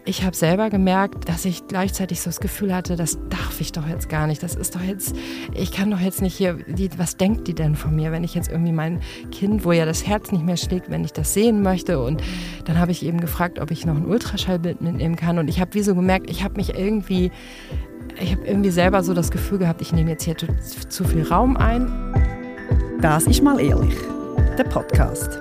ich habe selber gemerkt, dass ich gleichzeitig so das Gefühl hatte, das darf ich doch jetzt gar nicht. Das ist doch jetzt, ich kann doch jetzt nicht hier, was denkt die denn von mir, wenn ich jetzt irgendwie mein Kind, wo ja das Herz nicht mehr schlägt, wenn ich das sehen möchte. Und dann habe ich eben gefragt, ob ich noch ein Ultraschallbild mitnehmen kann. Und ich habe wie so gemerkt, ich habe irgendwie selber so das Gefühl gehabt, ich nehme jetzt hier zu viel Raum ein. Das ist «Mal ehrlich», der Podcast.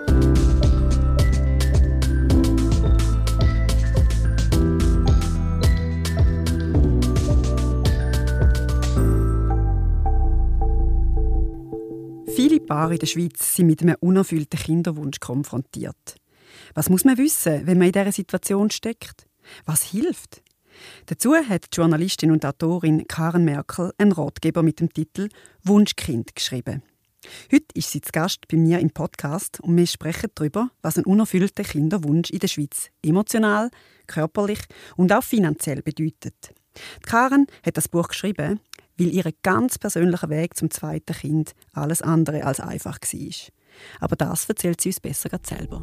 Viele Paare in der Schweiz sind mit einem unerfüllten Kinderwunsch konfrontiert. Was muss man wissen, wenn man in dieser Situation steckt? Was hilft? Dazu hat die Journalistin und Autorin Karen Merkel einen Ratgeber mit dem Titel «Wunschkind» geschrieben. Heute ist sie zu Gast bei mir im Podcast und wir sprechen darüber, was ein unerfüllter Kinderwunsch in der Schweiz emotional, körperlich und auch finanziell bedeutet. Die Karen hat das Buch geschrieben, weil ihr ganz persönlicher Weg zum zweiten Kind alles andere als einfach war. Aber das erzählt sie uns besser selber.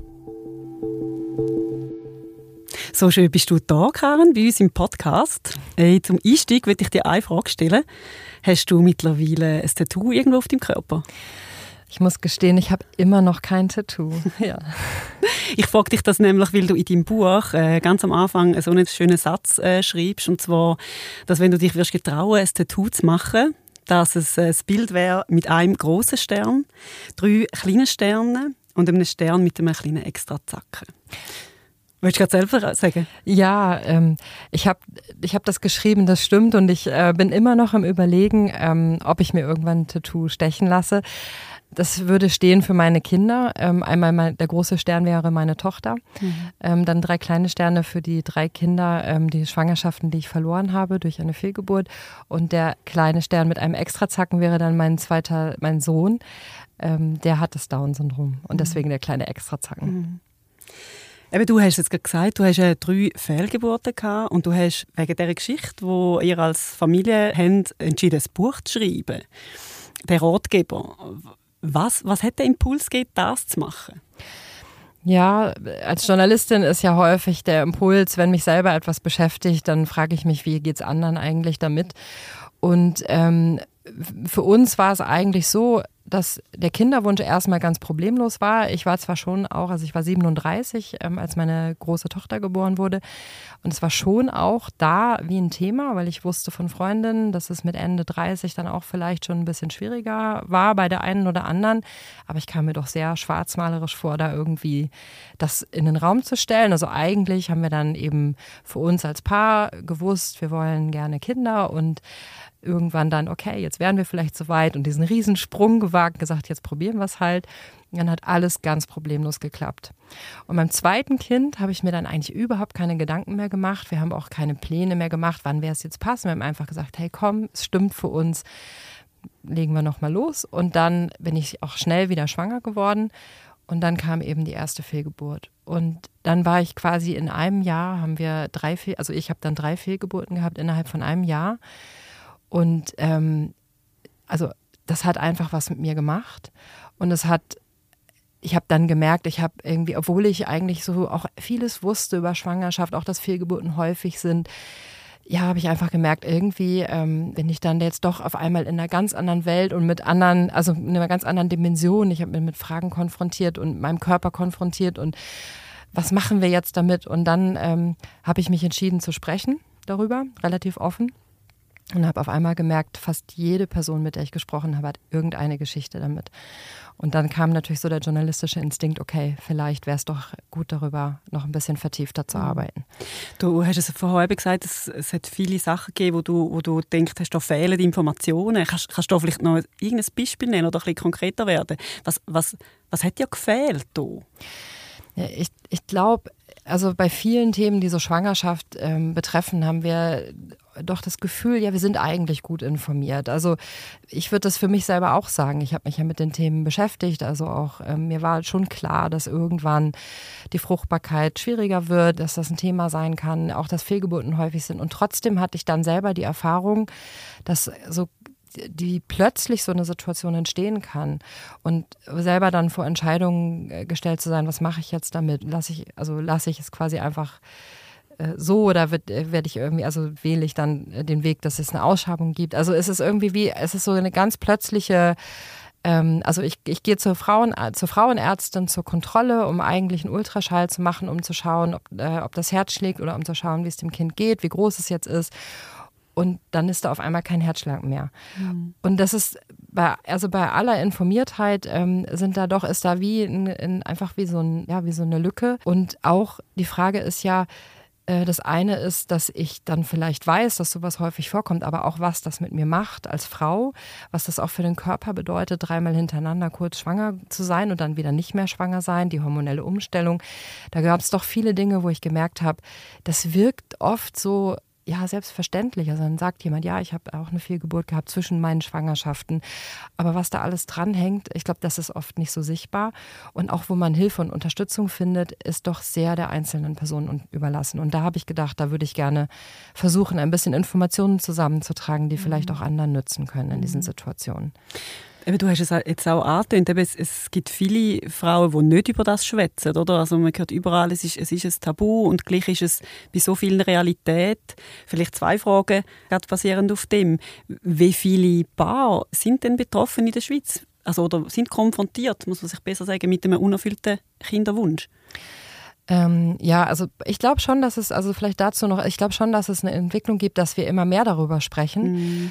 So schön bist du da, Karen, bei uns im Podcast. Zum Einstieg möchte ich dir eine Frage stellen. Hast du mittlerweile ein Tattoo irgendwo auf deinem Körper? Ich muss gestehen, ich habe immer noch kein Tattoo. Ja. Ich frage dich das nämlich, weil du in deinem Buch ganz am Anfang so einen schönen Satz schreibst. Und zwar, dass wenn du dich wirst getrauen, ein Tattoo zu machen, dass es ein Bild wäre mit einem grossen Stern, 3 kleinen Sternen und einem Stern mit einem kleinen Extrazacken. Willst du gerade selber sagen? Ja, ich hab das geschrieben, das stimmt. Und ich bin immer noch im Überlegen, ob ich mir irgendwann ein Tattoo stechen lasse. Das würde stehen für meine Kinder. Einmal der große Stern wäre meine Tochter. Dann 3 kleine Sterne für die 3 Kinder, die Schwangerschaften, die ich verloren habe durch eine Fehlgeburt. Und der kleine Stern mit einem Extrazacken wäre dann mein Sohn. Der hat das Down-Syndrom und deswegen der kleine Extrazacken. Eben, du hast jetzt gerade gesagt, du hast 3 Fehlgeburten gehabt und du hast wegen dieser Geschichte, die ihr als Familie habt, entschieden, ein Buch zu schreiben. Der Ratgeber. Was hat den Impuls gegeben, das zu machen? Ja, als Journalistin ist ja häufig der Impuls, wenn mich selber etwas beschäftigt, dann frage ich mich, wie geht's anderen eigentlich damit? Und für uns war es eigentlich so, dass der Kinderwunsch erstmal ganz problemlos war. Ich war zwar schon auch, also ich war 37, als meine große Tochter geboren wurde. Und es war schon auch da wie ein Thema, weil ich wusste von Freundinnen, dass es mit Ende 30 dann auch vielleicht schon ein bisschen schwieriger war bei der einen oder anderen. Aber ich kam mir doch sehr schwarzmalerisch vor, da irgendwie das in den Raum zu stellen. Also eigentlich haben wir dann eben für uns als Paar gewusst, wir wollen gerne Kinder und irgendwann dann, okay, jetzt wären wir vielleicht so weit und diesen Riesensprung gewagt, gesagt, jetzt probieren wir es halt. Und dann hat alles ganz problemlos geklappt. Und beim zweiten Kind habe ich mir dann eigentlich überhaupt keine Gedanken mehr gemacht. Wir haben auch keine Pläne mehr gemacht, wann wäre es jetzt passen. Wir haben einfach gesagt, hey komm, es stimmt für uns, legen wir nochmal los. Und dann bin ich auch schnell wieder schwanger geworden. Und dann kam eben die erste Fehlgeburt. Und dann war ich quasi in einem Jahr, ich habe dann 3 Fehlgeburten gehabt innerhalb von einem Jahr. Und also das hat einfach was mit mir gemacht. Und ich habe dann gemerkt, ich habe irgendwie, obwohl ich eigentlich so auch vieles wusste über Schwangerschaft, auch dass Fehlgeburten häufig sind, ja, habe ich einfach gemerkt, irgendwie bin ich dann jetzt doch auf einmal in einer ganz anderen Welt und mit anderen, also in einer ganz anderen Dimension. Ich habe mich mit Fragen konfrontiert und meinem Körper konfrontiert und was machen wir jetzt damit? Und dann habe ich mich entschieden zu sprechen darüber, relativ offen. Und habe auf einmal gemerkt, fast jede Person, mit der ich gesprochen habe, hat irgendeine Geschichte damit. Und dann kam natürlich so der journalistische Instinkt, okay, vielleicht wäre es doch gut, darüber noch ein bisschen vertiefter zu arbeiten. Du hast es vorher eben gesagt, es hat viele Sachen gegeben, wo du denkst, da fehlen Informationen. Kannst du da vielleicht noch irgendein Beispiel nennen oder ein bisschen konkreter werden? Was hat dir gefehlt da? Ja, ich glaube, also bei vielen Themen, die so Schwangerschaft betreffen, haben wir doch das Gefühl, ja, wir sind eigentlich gut informiert. Also ich würde das für mich selber auch sagen. Ich habe mich ja mit den Themen beschäftigt. Also auch mir war schon klar, dass irgendwann die Fruchtbarkeit schwieriger wird, dass das ein Thema sein kann, auch dass Fehlgeburten häufig sind. Und trotzdem hatte ich dann selber die Erfahrung, dass so die plötzlich so eine Situation entstehen kann und selber dann vor Entscheidungen gestellt zu sein, was mache ich jetzt damit? Lasse ich es quasi einfach so oder werde ich irgendwie, also wähle ich dann den Weg, dass es eine Ausschabung gibt. Also es ist irgendwie es ist so eine ganz plötzliche, also ich gehe zur Frauenärztin zur Kontrolle, um eigentlich einen Ultraschall zu machen, um zu schauen, ob das Herz schlägt oder um zu schauen, wie es dem Kind geht, wie groß es jetzt ist. Und dann ist da auf einmal kein Herzschlag mehr. Mhm. Und das ist bei aller Informiertheit ist da einfach wie so eine Lücke. Und auch die Frage ist ja, das eine ist, dass ich dann vielleicht weiß, dass sowas häufig vorkommt, aber auch was das mit mir macht als Frau, was das auch für den Körper bedeutet, 3-mal hintereinander kurz schwanger zu sein und dann wieder nicht mehr schwanger sein, die hormonelle Umstellung. Da gab es doch viele Dinge, wo ich gemerkt habe, das wirkt oft so, ja, selbstverständlich. Also dann sagt jemand, ja, ich habe auch eine Fehlgeburt gehabt zwischen meinen Schwangerschaften. Aber was da alles dranhängt, ich glaube, das ist oft nicht so sichtbar. Und auch wo man Hilfe und Unterstützung findet, ist doch sehr der einzelnen Person überlassen. Und da habe ich gedacht, da würde ich gerne versuchen, ein bisschen Informationen zusammenzutragen, die vielleicht auch anderen nützen können in diesen Situationen. Du hast es jetzt auch angetönt, es gibt viele Frauen, die nicht über das schwätzen, oder? Also man hört überall, es ist ein Tabu und gleich ist es bei so vielen Realität. Vielleicht 2 Fragen, gerade basierend auf dem. Wie viele Paare sind denn betroffen in der Schweiz? Also, oder sind konfrontiert, muss man sich besser sagen, mit einem unerfüllten Kinderwunsch? Ja, also ich glaube schon, dass es eine Entwicklung gibt, dass wir immer mehr darüber sprechen.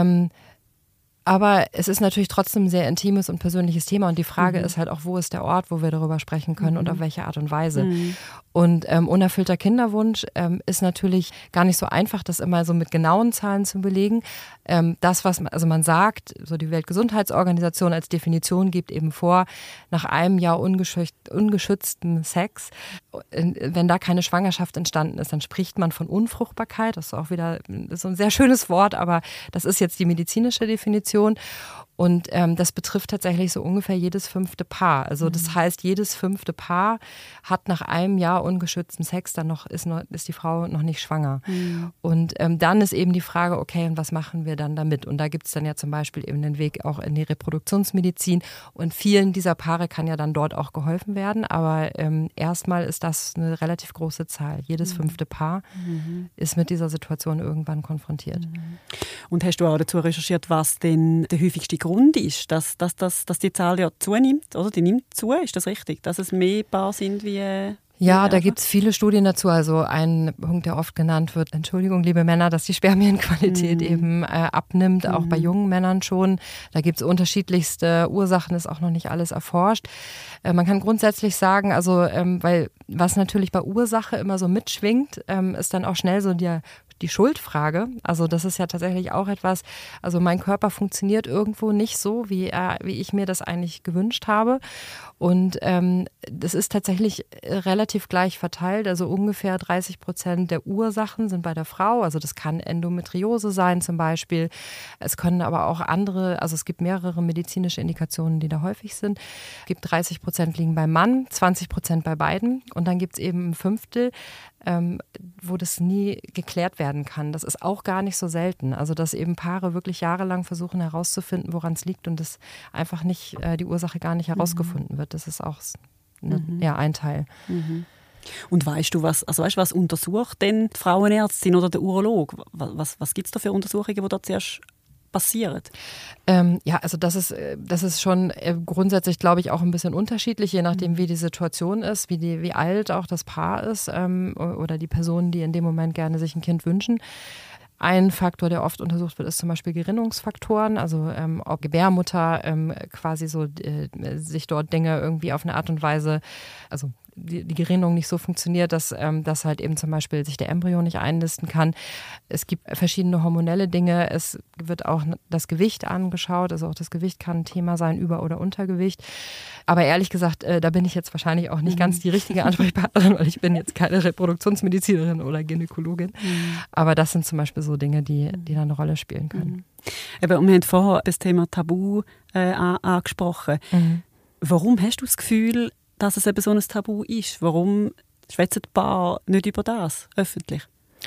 Aber es ist natürlich trotzdem ein sehr intimes und persönliches Thema und die Frage ist halt auch, wo ist der Ort, wo wir darüber sprechen können und auf welche Art und Weise. Und unerfüllter Kinderwunsch ist natürlich gar nicht so einfach, das immer so mit genauen Zahlen zu belegen. Das, was man sagt, so die Weltgesundheitsorganisation als Definition gibt eben vor, nach einem Jahr ungeschütztem Sex, wenn da keine Schwangerschaft entstanden ist, dann spricht man von Unfruchtbarkeit. Das ist auch wieder so ein sehr schönes Wort, aber das ist jetzt die medizinische Definition. Und das betrifft tatsächlich so ungefähr jedes 5. Paar. Also das heißt, jedes 5. Paar hat nach einem Jahr ungeschütztem Sex, ist die Frau noch nicht schwanger. Und dann ist eben die Frage, okay, und was machen wir dann damit? Und da gibt es dann ja zum Beispiel eben den Weg auch in die Reproduktionsmedizin. Und vielen dieser Paare kann ja dann dort auch geholfen werden. Aber erstmal ist das eine relativ große Zahl. Jedes 5. Paar ist mit dieser Situation irgendwann konfrontiert. Und hast du auch dazu recherchiert, was denn der häufigste Grund ist, dass die Zahl ja zunimmt, oder? Die nimmt zu, ist das richtig? Dass es mehr Paare sind wie... Ja, da gibt es viele Studien dazu. Also ein Punkt, der oft genannt wird, Entschuldigung, liebe Männer, dass die Spermienqualität eben abnimmt, auch bei jungen Männern schon. Da gibt es unterschiedlichste Ursachen, ist auch noch nicht alles erforscht. Man kann grundsätzlich sagen, also weil was natürlich bei Ursache immer so mitschwingt, ist dann auch schnell so die Schuldfrage. Also das ist ja tatsächlich auch etwas, also mein Körper funktioniert irgendwo nicht so, wie ich mir das eigentlich gewünscht habe. Und das ist tatsächlich relativ gleich verteilt. Also ungefähr 30% der Ursachen sind bei der Frau. Also das kann Endometriose sein zum Beispiel. Es können aber auch andere, also es gibt mehrere medizinische Indikationen, die da häufig sind. Es gibt 30% liegen beim Mann, 20% bei beiden. Und dann gibt es eben ein Fünftel, wo das nie geklärt werden kann. Das ist auch gar nicht so selten. Also dass eben Paare wirklich jahrelang versuchen herauszufinden, woran es liegt und das einfach nicht, die Ursache gar nicht herausgefunden wird. Das ist auch ein Teil. Und weißt du, was untersucht denn die Frauenärztin oder der Urolog? Was gibt es da für Untersuchungen, die da zuerst passieren? Ja, also das ist schon grundsätzlich, glaube ich, auch ein bisschen unterschiedlich, je nachdem, wie die Situation ist, wie alt auch das Paar ist oder die Personen, die in dem Moment gerne sich ein Kind wünschen. Ein Faktor, der oft untersucht wird, ist zum Beispiel Gerinnungsfaktoren, also ob Gebärmutter quasi so sich dort Dinge irgendwie auf eine Art und Weise, also die Gerinnung nicht so funktioniert, dass halt eben zum Beispiel sich der Embryo nicht einnisten kann. Es gibt verschiedene hormonelle Dinge. Es wird auch das Gewicht angeschaut. Also auch das Gewicht kann ein Thema sein, Über- oder Untergewicht. Aber ehrlich gesagt, da bin ich jetzt wahrscheinlich auch nicht ganz die richtige Ansprechpartnerin, weil ich bin jetzt keine Reproduktionsmedizinerin oder Gynäkologin. Aber das sind zum Beispiel so Dinge, die dann eine Rolle spielen können. Aber wir haben vorher das Thema Tabu angesprochen. Warum hast du das Gefühl, dass es eben so ein Tabu ist? Warum schwätzen die Paare nicht über das öffentlich?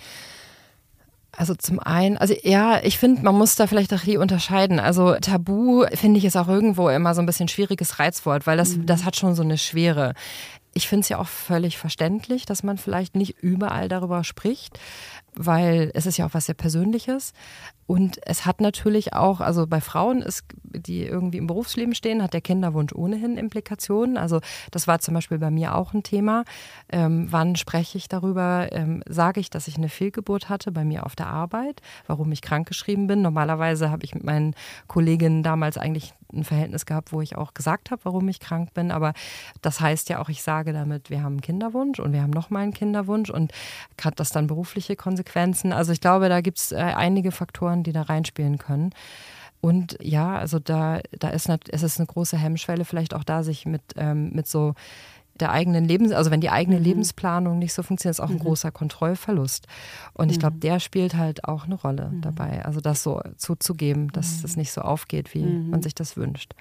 Also zum einen, ich finde, man muss da vielleicht auch unterscheiden. Also Tabu, finde ich, ist auch irgendwo immer so ein bisschen schwieriges Reizwort, weil das hat schon so eine Schwere. Ich finde es ja auch völlig verständlich, dass man vielleicht nicht überall darüber spricht, weil es ist ja auch was sehr Persönliches. Und es hat natürlich auch, also bei Frauen, die irgendwie im Berufsleben stehen, hat der Kinderwunsch ohnehin Implikationen. Also das war zum Beispiel bei mir auch ein Thema. Wann spreche ich darüber? Sage ich, dass ich eine Fehlgeburt hatte bei mir auf der Arbeit, warum ich krankgeschrieben bin? Normalerweise habe ich mit meinen Kolleginnen damals eigentlich ein Verhältnis gehabt, wo ich auch gesagt habe, warum ich krank bin. Aber das heißt ja auch, ich sage damit, wir haben einen Kinderwunsch und wir haben nochmal einen Kinderwunsch und hat das dann berufliche Konsequenzen? Also ich glaube, da gibt es einige Faktoren, die da reinspielen können. Und ja, also es ist eine große Hemmschwelle vielleicht auch da, sich mit so der eigenen also wenn die eigene Lebensplanung nicht so funktioniert, ist auch ein großer Kontrollverlust. Und ich glaube, der spielt halt auch eine Rolle dabei. Also das so zuzugeben, dass es nicht so aufgeht, wie man sich das wünscht.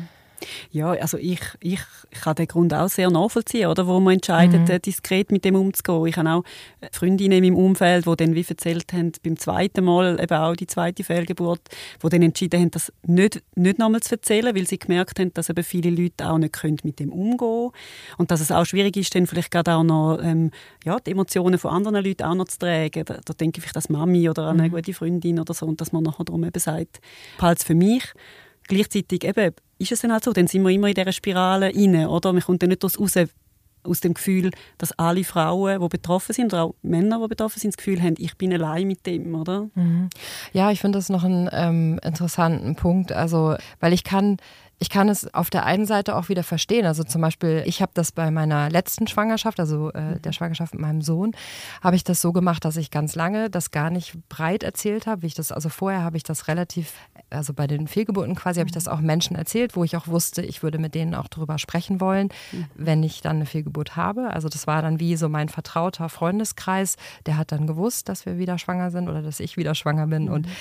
Ja, also ich kann den Grund auch sehr nachvollziehen, oder, wo man entscheidet, diskret mit dem umzugehen. Ich habe auch Freundinnen in meinem Umfeld, die dann wie erzählt haben, beim zweiten Mal, eben auch die zweite Fehlgeburt, die dann entschieden haben, das nicht nochmal zu erzählen, weil sie gemerkt haben, dass eben viele Leute auch nicht mit dem umgehen können. Und dass es auch schwierig ist, dann vielleicht gerade auch noch die Emotionen von anderen Leuten auch noch zu tragen. Da denke ich vielleicht an Mami oder an eine gute Freundin oder so, und dass man nachher darum eben sagt, behalte es für mich. Gleichzeitig eben, ist es dann halt so, dann sind wir immer in dieser Spirale rein, oder? Man kommt dann nicht raus aus dem Gefühl, dass alle Frauen, die betroffen sind, oder auch Männer, die betroffen sind, das Gefühl haben, ich bin allein mit dem, oder? Ja, ich finde das noch einen interessanten Punkt, also, weil ich kann es auf der einen Seite auch wieder verstehen. Also zum Beispiel, ich habe das bei meiner letzten Schwangerschaft, also der Schwangerschaft mit meinem Sohn, habe ich das so gemacht, dass ich ganz lange das gar nicht breit erzählt habe. Also vorher habe ich das also bei den Fehlgeburten quasi, habe ich das auch Menschen erzählt, wo ich auch wusste, ich würde mit denen auch darüber sprechen wollen, wenn ich dann eine Fehlgeburt habe. Also das war dann wie so mein vertrauter Freundeskreis, der hat dann gewusst, dass wir wieder schwanger sind oder dass ich wieder schwanger bin. Und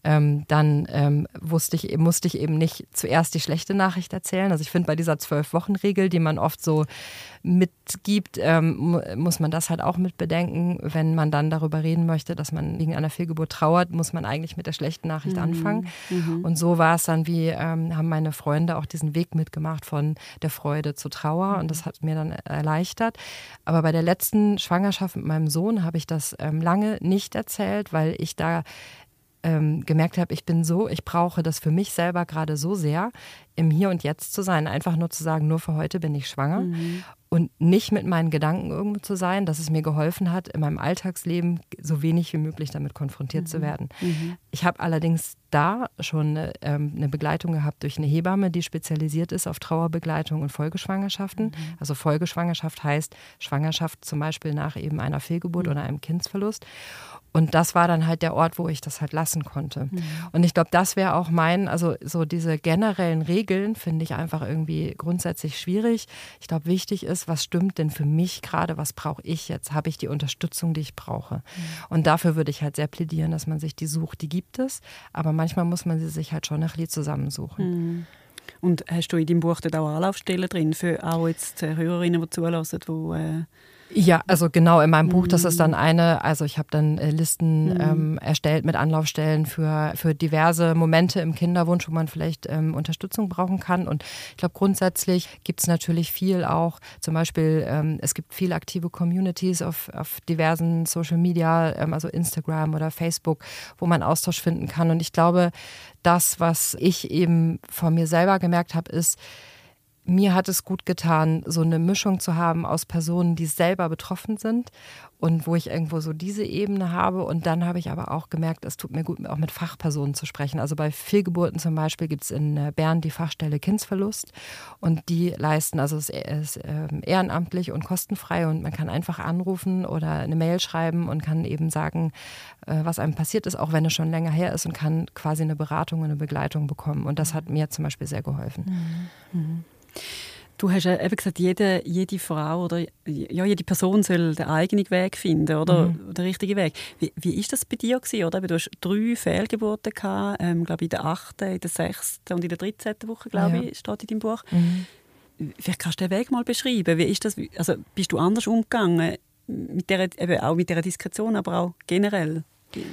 dann musste ich eben nicht zuerst die schlechte Nachricht erzählen. Also ich finde, bei dieser 12-Wochen-Regel, die man oft so mitgibt, muss man das halt auch mit bedenken. Wenn man dann darüber reden möchte, dass man wegen einer Fehlgeburt trauert, muss man eigentlich mit der schlechten Nachricht anfangen. Und so war es dann haben meine Freunde auch diesen Weg mitgemacht von der Freude zur Trauer, und das hat mir dann erleichtert. Aber bei der letzten Schwangerschaft mit meinem Sohn habe ich das lange nicht erzählt, weil ich da gemerkt habe, ich brauche das für mich selber gerade so sehr, im Hier und Jetzt zu sein. Einfach nur zu sagen, nur für heute bin ich schwanger. Und nicht mit meinen Gedanken irgendwo zu sein, dass es mir geholfen hat, in meinem Alltagsleben so wenig wie möglich damit konfrontiert zu werden. Ich habe allerdings da schon eine Begleitung gehabt durch eine Hebamme, die spezialisiert ist auf Trauerbegleitung und Folgeschwangerschaften. Also Folgeschwangerschaft heißt Schwangerschaft zum Beispiel nach eben einer Fehlgeburt oder einem Kindsverlust. Und das war dann halt der Ort, wo ich das halt lassen konnte. Und ich glaube, das wäre auch also so diese generellen Regeln finde ich einfach irgendwie grundsätzlich schwierig. Ich glaube, wichtig ist, was stimmt denn für mich gerade, was brauche ich jetzt? Habe ich die Unterstützung, die ich brauche? Und dafür würde ich halt sehr plädieren, dass man sich die sucht. Die gibt es, aber manchmal muss man sie sich halt schon ein bisschen zusammensuchen. Und hast du in deinem Buch dort auch Anlaufstellen drin für auch jetzt Hörerinnen, die zulassen, die ja, also genau, in meinem Buch, das ist dann also ich habe dann Listen erstellt mit Anlaufstellen für diverse Momente im Kinderwunsch, wo man vielleicht Unterstützung brauchen kann. Und ich glaube, grundsätzlich gibt es natürlich viel auch, zum Beispiel, es gibt viele aktive Communities auf diversen Social Media, also Instagram oder Facebook, wo man Austausch finden kann. Und ich glaube, das, was ich eben von mir selber gemerkt habe, ist, mir hat es gut getan, so eine Mischung zu haben aus Personen, die selber betroffen sind und wo ich irgendwo so diese Ebene habe. Und dann habe ich aber auch gemerkt, es tut mir gut, auch mit Fachpersonen zu sprechen. Also bei Fehlgeburten zum Beispiel gibt es in Bern die Fachstelle Kindsverlust, und die leisten, also es ist ehrenamtlich und kostenfrei, und man kann einfach anrufen oder eine Mail schreiben und kann eben sagen, was einem passiert ist, auch wenn es schon länger her ist, und kann quasi eine Beratung und eine Begleitung bekommen. Und das hat mir zum Beispiel sehr geholfen. Du hast ja eben gesagt, jede Frau oder jede Person soll den eigenen Weg finden, oder den richtigen Weg. Wie ist das bei dir gewesen, oder? Du hast 3 Fehlgeburten gehabt, glaube in der 8., in der 6. und in der 13. Woche, glaube ich, steht in deinem Buch. Vielleicht kannst du den Weg mal beschreiben. Wie ist das? Also, bist du anders umgegangen mit auch mit dieser Diskretion, aber auch generell?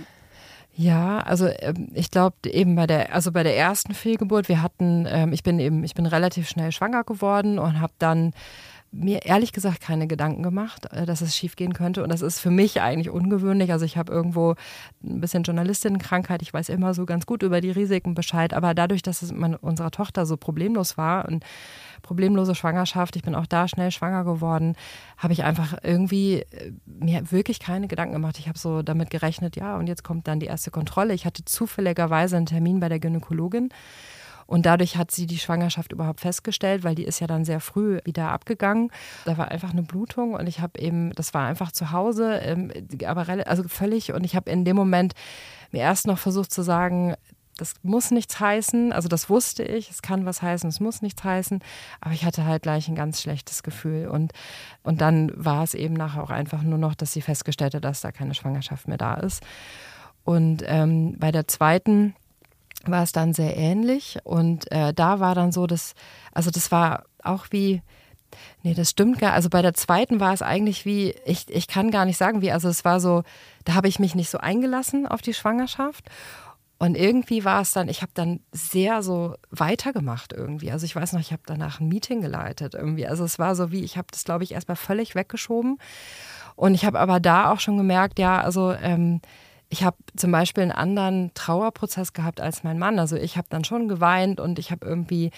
Ja, also ich glaube eben bei der ersten Fehlgeburt, ich bin relativ schnell schwanger geworden und habe dann mir ehrlich gesagt keine Gedanken gemacht, dass es schiefgehen könnte. Und das ist für mich eigentlich ungewöhnlich. Also ich habe irgendwo ein bisschen Journalistinnenkrankheit. Ich weiß immer so ganz gut über die Risiken Bescheid. Aber dadurch, dass es unserer Tochter so problemlos war und problemlose Schwangerschaft, ich bin auch da schnell schwanger geworden, habe ich einfach irgendwie mir wirklich keine Gedanken gemacht. Ich habe so damit gerechnet, ja, und jetzt kommt dann die erste Kontrolle. Ich hatte zufälligerweise einen Termin bei der Gynäkologin. Und dadurch hat sie die Schwangerschaft überhaupt festgestellt, weil die ist ja dann sehr früh wieder abgegangen. Da war einfach eine Blutung und ich habe eben, das war einfach zu Hause, aber also völlig. Und ich habe in dem Moment mir erst noch versucht zu sagen, das muss nichts heißen. Also das wusste ich, es kann was heißen, es muss nichts heißen. Aber ich hatte halt gleich ein ganz schlechtes Gefühl. Und dann war es eben nachher auch einfach nur noch, dass sie festgestellt hat, dass da keine Schwangerschaft mehr da ist. Und bei der zweiten war es dann sehr ähnlich und da war dann so, das war auch wie, nee, das stimmt gar, also bei der zweiten war es eigentlich wie, ich kann gar nicht sagen wie, also es war so, da habe ich mich nicht so eingelassen auf die Schwangerschaft und irgendwie war es dann, ich habe dann sehr so weitergemacht irgendwie, also ich weiß noch, ich habe danach ein Meeting geleitet irgendwie, also es war so wie, ich habe das glaube ich erstmal völlig weggeschoben und ich habe aber da auch schon gemerkt, ja, also ich habe zum Beispiel einen anderen Trauerprozess gehabt als mein Mann. Also ich habe dann schon geweint und ich habe irgendwie,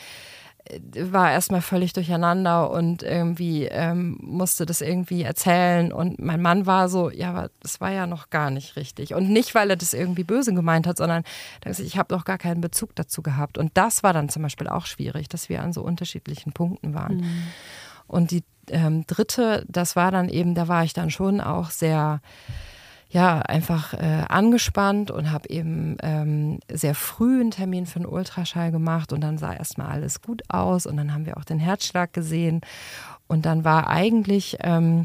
war erstmal völlig durcheinander und irgendwie musste das irgendwie erzählen. Und mein Mann war so, ja, aber das war ja noch gar nicht richtig. Und nicht, weil er das irgendwie böse gemeint hat, sondern ich habe noch gar keinen Bezug dazu gehabt. Und das war dann zum Beispiel auch schwierig, dass wir an so unterschiedlichen Punkten waren. Mhm. Und die dritte, das war dann eben, da war ich dann schon auch sehr einfach angespannt und habe eben sehr früh einen Termin für einen Ultraschall gemacht und dann sah erstmal alles gut aus und dann haben wir auch den Herzschlag gesehen und dann war eigentlich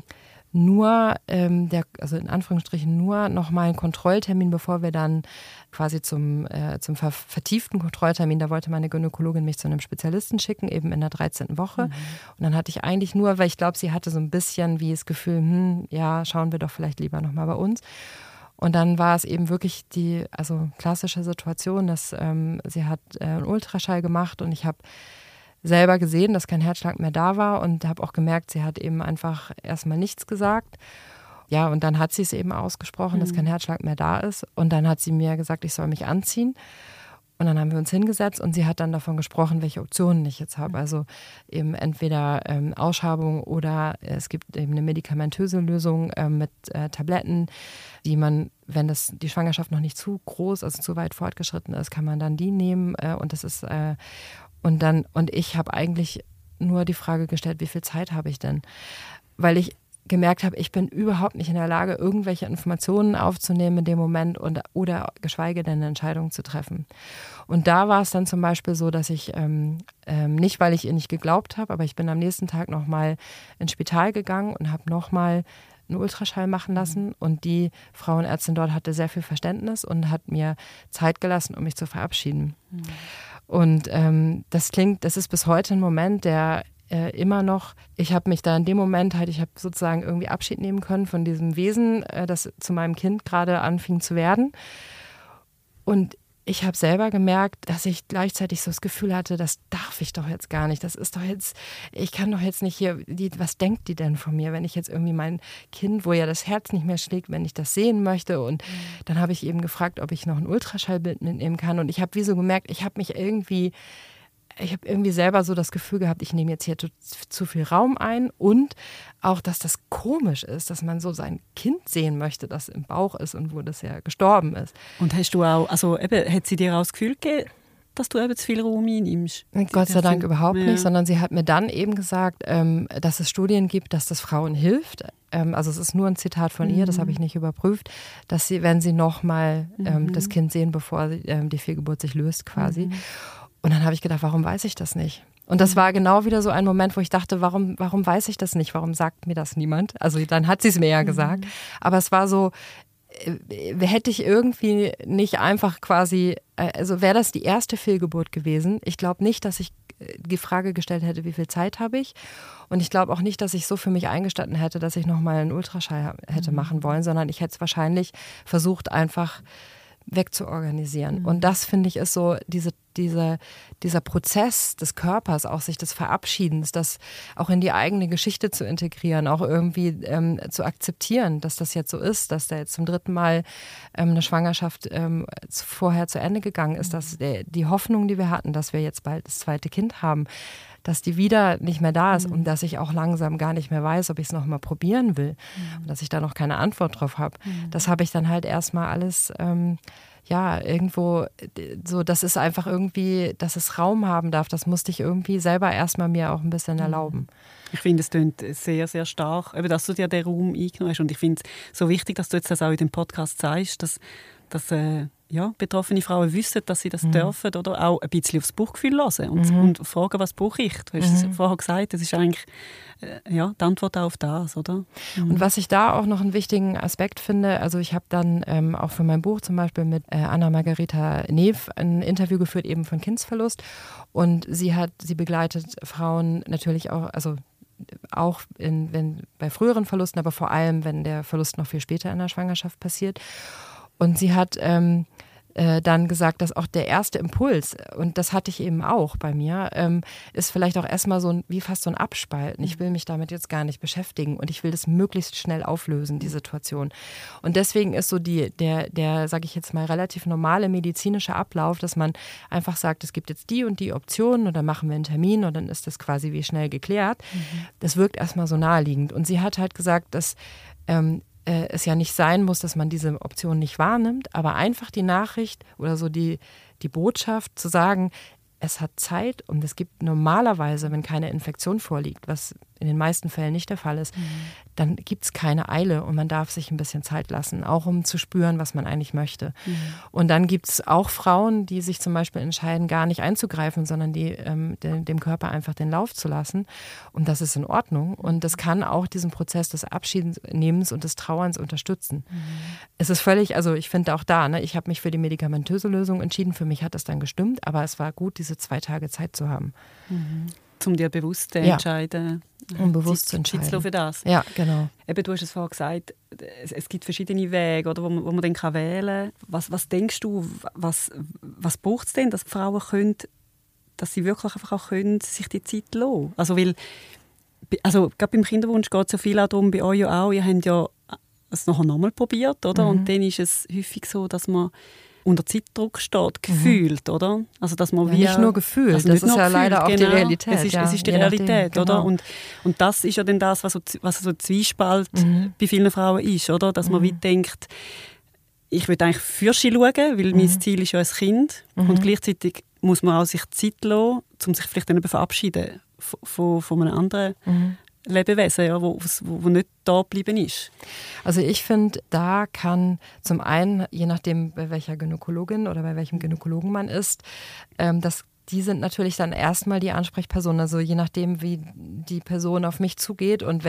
nur also in Anführungsstrichen nur nochmal ein Kontrolltermin, bevor wir dann quasi zum vertieften Kontrolltermin, da wollte meine Gynäkologin mich zu einem Spezialisten schicken, eben in der 13. Woche. Mhm. Und dann hatte ich eigentlich nur, weil ich glaube, sie hatte so ein bisschen wie das Gefühl, ja, schauen wir doch vielleicht lieber nochmal bei uns. Und dann war es eben wirklich die klassische Situation, dass sie hat einen Ultraschall gemacht und ich habe selber gesehen, dass kein Herzschlag mehr da war und habe auch gemerkt, sie hat eben einfach erstmal nichts gesagt. Ja, und dann hat sie es eben ausgesprochen, dass kein Herzschlag mehr da ist. Und dann hat sie mir gesagt, ich soll mich anziehen. Und dann haben wir uns hingesetzt und sie hat dann davon gesprochen, welche Optionen ich jetzt habe. Also eben entweder Ausschabung oder es gibt eben eine medikamentöse Lösung mit Tabletten, die man, wenn die Schwangerschaft noch nicht zu groß, also zu weit fortgeschritten ist, kann man dann die nehmen. Und das ist und ich habe eigentlich nur die Frage gestellt, wie viel Zeit habe ich denn? Weil ich gemerkt habe, ich bin überhaupt nicht in der Lage, irgendwelche Informationen aufzunehmen in dem Moment oder geschweige denn eine Entscheidung zu treffen. Und da war es dann zum Beispiel so, dass ich nicht, weil ich ihr nicht geglaubt habe, aber ich bin am nächsten Tag nochmal ins Spital gegangen und habe nochmal einen Ultraschall machen lassen und die Frauenärztin dort hatte sehr viel Verständnis und hat mir Zeit gelassen, um mich zu verabschieden. Mhm. Und das ist bis heute ein Moment, der immer noch, ich habe mich da in dem Moment ich habe sozusagen irgendwie Abschied nehmen können von diesem Wesen, das zu meinem Kind gerade anfing zu werden. Und ich habe selber gemerkt, dass ich gleichzeitig so das Gefühl hatte, das darf ich doch jetzt gar nicht. Das ist doch jetzt, ich kann doch jetzt nicht hier, was denkt die denn von mir, wenn ich jetzt irgendwie mein Kind, wo ja das Herz nicht mehr schlägt, wenn ich das sehen möchte. Und dann habe ich eben gefragt, ob ich noch ein Ultraschallbild mitnehmen kann. Und ich habe wie so gemerkt, ich habe irgendwie selber so das Gefühl gehabt, ich nehme jetzt hier zu viel Raum ein und auch, dass das komisch ist, dass man so sein Kind sehen möchte, das im Bauch ist und wo das ja gestorben ist. Und hast du auch, hat sie dir auch das Gefühl gegeben, dass du eben zu viel Raum einnimmst? Gott sei Dank überhaupt nicht, sondern sie hat mir dann eben gesagt, dass es Studien gibt, dass das Frauen hilft. Also es ist nur ein Zitat von ihr, das habe ich nicht überprüft, dass sie, wenn sie nochmal das Kind sehen, bevor die Fehlgeburt sich löst quasi. Und dann habe ich gedacht, warum weiß ich das nicht? Und das war genau wieder so ein Moment, wo ich dachte, warum weiß ich das nicht? Warum sagt mir das niemand? Also dann hat sie es mir ja gesagt. Aber es war so, hätte ich irgendwie nicht einfach quasi, also wäre das die erste Fehlgeburt gewesen. Ich glaube nicht, dass ich die Frage gestellt hätte, wie viel Zeit habe ich? Und ich glaube auch nicht, dass ich so für mich eingestanden hätte, dass ich nochmal einen Ultraschall hätte machen wollen, sondern ich hätte es wahrscheinlich versucht, einfach wegzuorganisieren. Und das, finde ich, ist so diese dieser Prozess des Körpers, auch sich des Verabschiedens, das auch in die eigene Geschichte zu integrieren, auch irgendwie zu akzeptieren, dass das jetzt so ist, dass da jetzt zum 3. Mal eine Schwangerschaft vorher zu Ende gegangen ist, dass die Hoffnung, die wir hatten, dass wir jetzt bald das 2. Kind haben, dass die wieder nicht mehr da ist und dass ich auch langsam gar nicht mehr weiß, ob ich es noch mal probieren will und dass ich da noch keine Antwort drauf habe. Das habe ich dann halt erstmal alles irgendwo so, das ist einfach irgendwie, dass es Raum haben darf, das musste ich irgendwie selber erstmal mir auch ein bisschen erlauben. Ich finde, es klingt sehr, sehr stark, dass du dir den Raum eingenommen hast. Und ich finde es so wichtig, dass du jetzt das auch in dem Podcast sagst, dass betroffene Frauen wissen, dass sie das dürfen oder auch ein bisschen aufs Bauchgefühl hören und fragen, was brauche ich? Du hast es vorher gesagt, das ist eigentlich die Antwort auf das, oder? Und was ich da auch noch einen wichtigen Aspekt finde, also ich habe dann auch für mein Buch zum Beispiel mit Anna-Margareta Neef ein Interview geführt, eben von Kindsverlust, und sie begleitet Frauen natürlich auch, also auch bei früheren Verlusten, aber vor allem, wenn der Verlust noch viel später in der Schwangerschaft passiert. Und sie hat dann gesagt, dass auch der erste Impuls, und das hatte ich eben auch bei mir, ist vielleicht auch erstmal wie fast so ein Abspalten. Ich will mich damit jetzt gar nicht beschäftigen und ich will das möglichst schnell auflösen, die Situation. Und deswegen ist so der sage ich jetzt mal, relativ normale medizinische Ablauf, dass man einfach sagt, es gibt jetzt die und die Optionen und dann machen wir einen Termin und dann ist das quasi wie schnell geklärt. Das wirkt erstmal so naheliegend. Und sie hat halt gesagt, dass es ja nicht sein muss, dass man diese Option nicht wahrnimmt, aber einfach die Nachricht oder so die Botschaft zu sagen, es hat Zeit und es gibt normalerweise, wenn keine Infektion vorliegt, was in den meisten Fällen nicht der Fall ist, dann gibt es keine Eile und man darf sich ein bisschen Zeit lassen, auch um zu spüren, was man eigentlich möchte. Und dann gibt es auch Frauen, die sich zum Beispiel entscheiden, gar nicht einzugreifen, sondern dem Körper einfach den Lauf zu lassen. Und das ist in Ordnung. Und das kann auch diesen Prozess des Abschiednehmens und des Trauerns unterstützen. Es ist völlig, also ich finde auch da, ich habe mich für die medikamentöse Lösung entschieden. Für mich hat das dann gestimmt, aber es war gut, diese 2 Tage Zeit zu haben. Um dir bewusst zu entscheiden. Um bewusst zu entscheiden. Für das. Ja, genau. Eben, du hast es vorhin gesagt, es gibt verschiedene Wege, oder, wo man dann wählen kann. Was denkst du, was braucht es denn, dass Frauen können, dass sie wirklich einfach auch können, sich die Zeit lassen? Also gerade beim Kinderwunsch geht es ja viel auch darum, bei euch auch, ihr habt ja es nachher nochmal probiert, oder? Und dann ist es häufig so, dass man unter Zeitdruck steht, gefühlt, oder? Also, dass man nicht nur gefühlt, also das ist ja leider auch die Realität. Es ist die Realität, nachdem, oder? Genau. Und das ist ja dann das, was so Zwiespalt bei vielen Frauen ist, oder? Dass man wie denkt, ich will eigentlich für sie schauen, weil mein Ziel ist ja ein Kind. Und gleichzeitig muss man auch sich Zeit lassen, um sich vielleicht dann verabschieden von einem anderen Lebewesen, ja, wo nicht da geblieben ist. Also ich finde, da kann zum einen, je nachdem bei welcher Gynäkologin oder bei welchem Gynäkologen man ist, die sind natürlich dann erstmal die Ansprechperson, also je nachdem, wie die Person auf mich zugeht und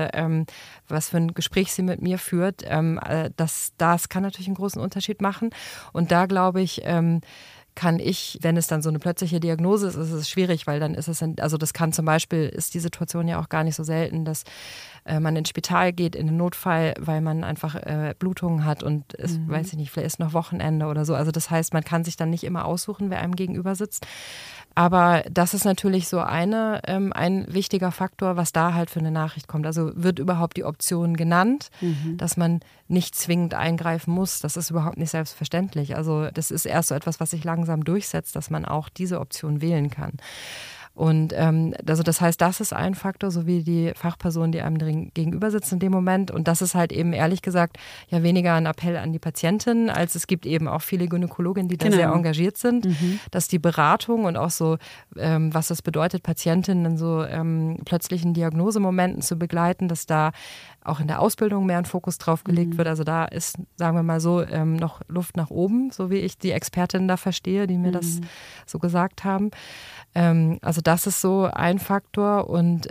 was für ein Gespräch sie mit mir führt, das kann natürlich einen großen Unterschied machen. Und da glaube ich, kann ich, wenn es dann so eine plötzliche Diagnose ist es schwierig, weil dann ist es, also das kann zum Beispiel, ist die Situation ja auch gar nicht so selten, dass man ins Spital geht, in den Notfall, weil man einfach Blutungen hat und es, weiß ich nicht, vielleicht ist noch Wochenende oder so. Also das heißt, man kann sich dann nicht immer aussuchen, wer einem gegenüber sitzt. Aber das ist natürlich so ein wichtiger Faktor, was da halt für eine Nachricht kommt. Also wird überhaupt die Option genannt, dass man nicht zwingend eingreifen muss. Das ist überhaupt nicht selbstverständlich. Also das ist erst so etwas, was sich langsam durchsetzt, dass man auch diese Option wählen kann. Und also das heißt, das ist ein Faktor, sowie die Fachperson, die einem gegenüber sitzt in dem Moment. Und das ist halt eben ehrlich gesagt ja weniger ein Appell an die Patientin, als es gibt eben auch viele Gynäkologinnen, die da sehr engagiert sind, dass die Beratung und auch so, was das bedeutet, Patientinnen in so plötzlichen Diagnosemomenten zu begleiten, dass da auch in der Ausbildung mehr ein Fokus drauf gelegt wird. Also da ist, sagen wir mal so, noch Luft nach oben, so wie ich die Expertinnen da verstehe, die mir das so gesagt haben. Also das ist so ein Faktor. Und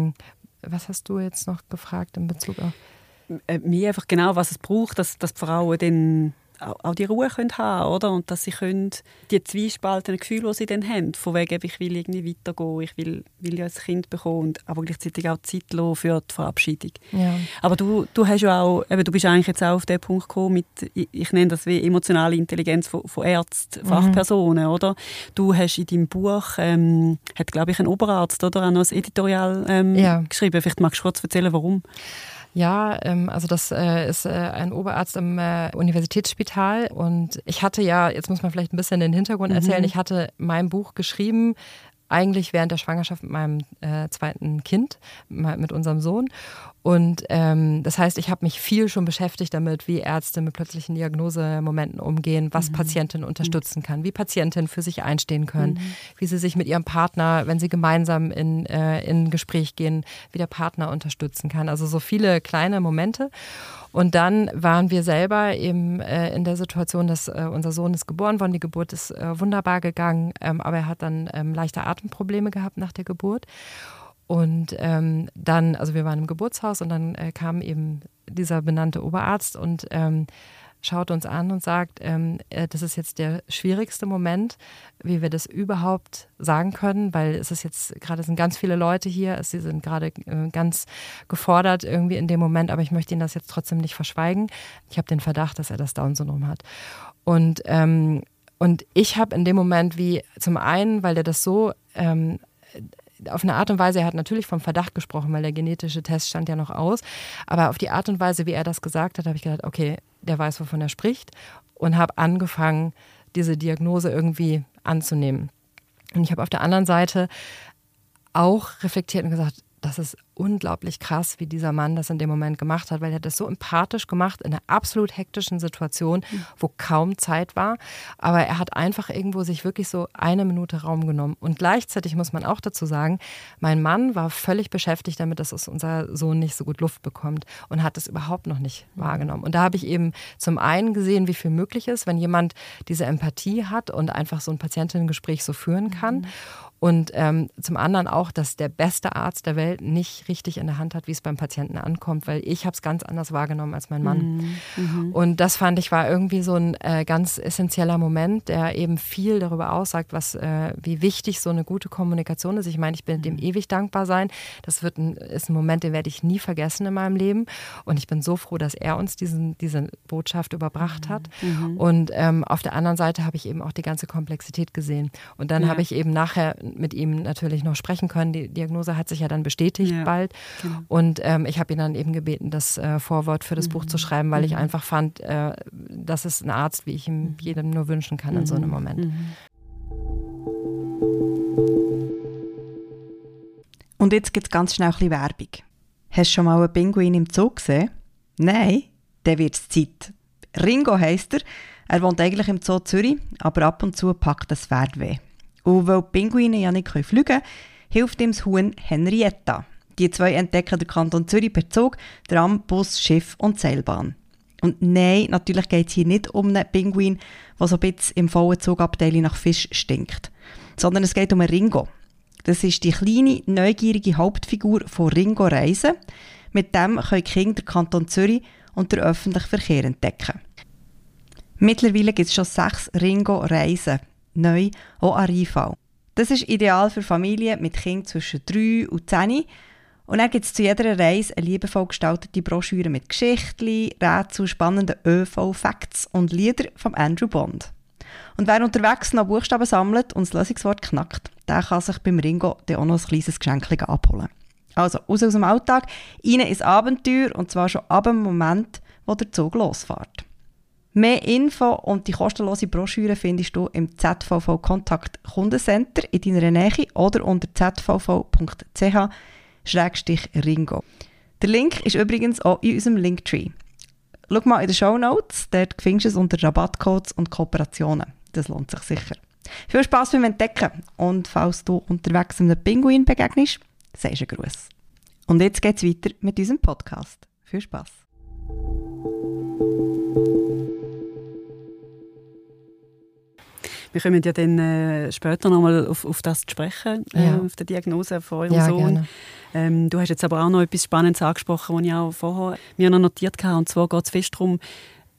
was hast du jetzt noch gefragt in Bezug auf? Mir einfach genau, was es braucht, dass die Frauen dann auch die Ruhe können haben, oder? Und dass sie können die zwiespaltenen Gefühle, die sie dann haben, von wegen, ich will irgendwie weitergehen, ich will ja ein Kind bekommen, aber gleichzeitig auch Zeit lassen für die Verabschiedung. Ja. Aber du hast ja auch, eben, du bist eigentlich jetzt auch auf den Punkt gekommen mit, ich nenne das wie emotionale Intelligenz von Ärzten, Fachpersonen, oder? Du hast in deinem Buch, hat glaube ich ein Oberarzt, oder, auch noch ein Editorial geschrieben. Vielleicht magst du kurz erzählen, warum? Ja, also das ist ein Oberarzt im Universitätsspital und ich hatte ja, jetzt muss man vielleicht ein bisschen den Hintergrund erzählen, ich hatte mein Buch geschrieben, eigentlich während der Schwangerschaft mit meinem zweiten Kind, mit unserem Sohn. Und das heißt, ich habe mich viel schon beschäftigt damit, wie Ärzte mit plötzlichen Diagnosemomenten umgehen, was Patientinnen unterstützen kann, wie Patientinnen für sich einstehen können, wie sie sich mit ihrem Partner, wenn sie gemeinsam in Gespräch gehen, wie der Partner unterstützen kann. Also so viele kleine Momente. Und dann waren wir selber eben in der Situation, dass unser Sohn ist geboren worden. Die Geburt ist wunderbar gegangen, aber er hat dann leichte Atemprobleme gehabt nach der Geburt. Und dann, also wir waren im Geburtshaus und dann kam eben dieser benannte Oberarzt und schaut uns an und sagt, das ist jetzt der schwierigste Moment, wie wir das überhaupt sagen können, weil es ist jetzt gerade, sind ganz viele Leute hier, sie sind gerade ganz gefordert irgendwie in dem Moment, aber ich möchte Ihnen das jetzt trotzdem nicht verschweigen. Ich habe den Verdacht, dass er das Down-Syndrom hat. Und ich habe in dem Moment wie zum einen, weil der das so auf eine Art und Weise, er hat natürlich vom Verdacht gesprochen, weil der genetische Test stand ja noch aus, aber auf die Art und Weise, wie er das gesagt hat, habe ich gedacht, okay, der weiß, wovon er spricht und habe angefangen, diese Diagnose irgendwie anzunehmen. Und ich habe auf der anderen Seite auch reflektiert und gesagt, das ist unglaublich krass, wie dieser Mann das in dem Moment gemacht hat, weil er das so empathisch gemacht in einer absolut hektischen Situation, wo kaum Zeit war. Aber er hat einfach irgendwo sich wirklich so eine Minute Raum genommen. Und gleichzeitig muss man auch dazu sagen, mein Mann war völlig beschäftigt damit, dass unser Sohn nicht so gut Luft bekommt und hat es überhaupt noch nicht wahrgenommen. Und da habe ich eben zum einen gesehen, wie viel möglich ist, wenn jemand diese Empathie hat und einfach so ein Patientinnengespräch so führen kann. Und zum anderen auch, dass der beste Arzt der Welt nicht richtig in der Hand hat, wie es beim Patienten ankommt, weil ich habe es ganz anders wahrgenommen als mein Mann. Und das fand ich war irgendwie so ein ganz essentieller Moment, der eben viel darüber aussagt, wie wichtig so eine gute Kommunikation ist. Ich meine, ich bin dem ewig dankbar sein. Das ist ein Moment, den werde ich nie vergessen in meinem Leben. Und ich bin so froh, dass er uns diese Botschaft überbracht hat. Und auf der anderen Seite habe ich eben auch die ganze Komplexität gesehen. Und dann habe ich eben nachher mit ihm natürlich noch sprechen können. Die Diagnose hat sich ja dann bestätigt bald. Genau. Und ich habe ihn dann eben gebeten, das Vorwort für das Buch zu schreiben, weil ich einfach fand, das ist ein Arzt, wie ich ihm jedem nur wünschen kann in so einem Moment. Und jetzt gibt es ganz schnell ein bisschen Werbung. Hast du schon mal einen Pinguin im Zoo gesehen? Nein? Dann wird es Zeit. Ringo heisst er. Er wohnt eigentlich im Zoo Zürich, aber ab und zu packt das Pferd weh. Und weil die Pinguine ja nicht fliegen können, hilft ihm das Huhn Henrietta. Die zwei entdecken den Kanton Zürich per Zug, Tram, Bus, Schiff und Seilbahn. Und nein, natürlich geht es hier nicht um einen Pinguin, der so ein bisschen im vollen Zugabteil nach Fisch stinkt. Sondern es geht um einen Ringo. Das ist die kleine, neugierige Hauptfigur von Ringo Reisen. Mit dem können die Kinder den Kanton Zürich und den öffentlichen Verkehr entdecken. Mittlerweile gibt es schon 6 Ringo Reisen. Neu auch an Rheinfall. Das ist ideal für Familien mit Kindern zwischen 3 und 10. Und dann gibt es zu jeder Reise eine liebevoll gestaltete Broschüre mit Geschichten, Rätseln, spannenden ÖV-Facts und Lieder von Andrew Bond. Und wer unterwegs noch Buchstaben sammelt und das Lösungswort knackt, der kann sich beim Ringo dann auch noch ein kleines Geschenk abholen. Also raus aus dem Alltag, rein ins Abenteuer und zwar schon ab dem Moment, wo der Zug losfährt. Mehr Info und die kostenlose Broschüre findest du im ZVV Kontakt Kundencenter in deiner Nähe oder unter zvv.ch/Ringo. Der Link ist übrigens auch in unserem Linktree. Schau mal in den Shownotes, dort findest du es unter Rabattcodes und Kooperationen. Das lohnt sich sicher. Viel Spass beim Entdecken und falls du unterwegs einem Pinguin begegnest, sagst du einen Gruß. Und jetzt geht es weiter mit unserem Podcast. Viel Spass. Wir kommen ja dann später nochmal auf das zu sprechen, auf die Diagnose von eurem Sohn. Du hast jetzt aber auch noch etwas Spannendes angesprochen, was ich auch vorher mir noch notiert habe. Und zwar geht es fest darum,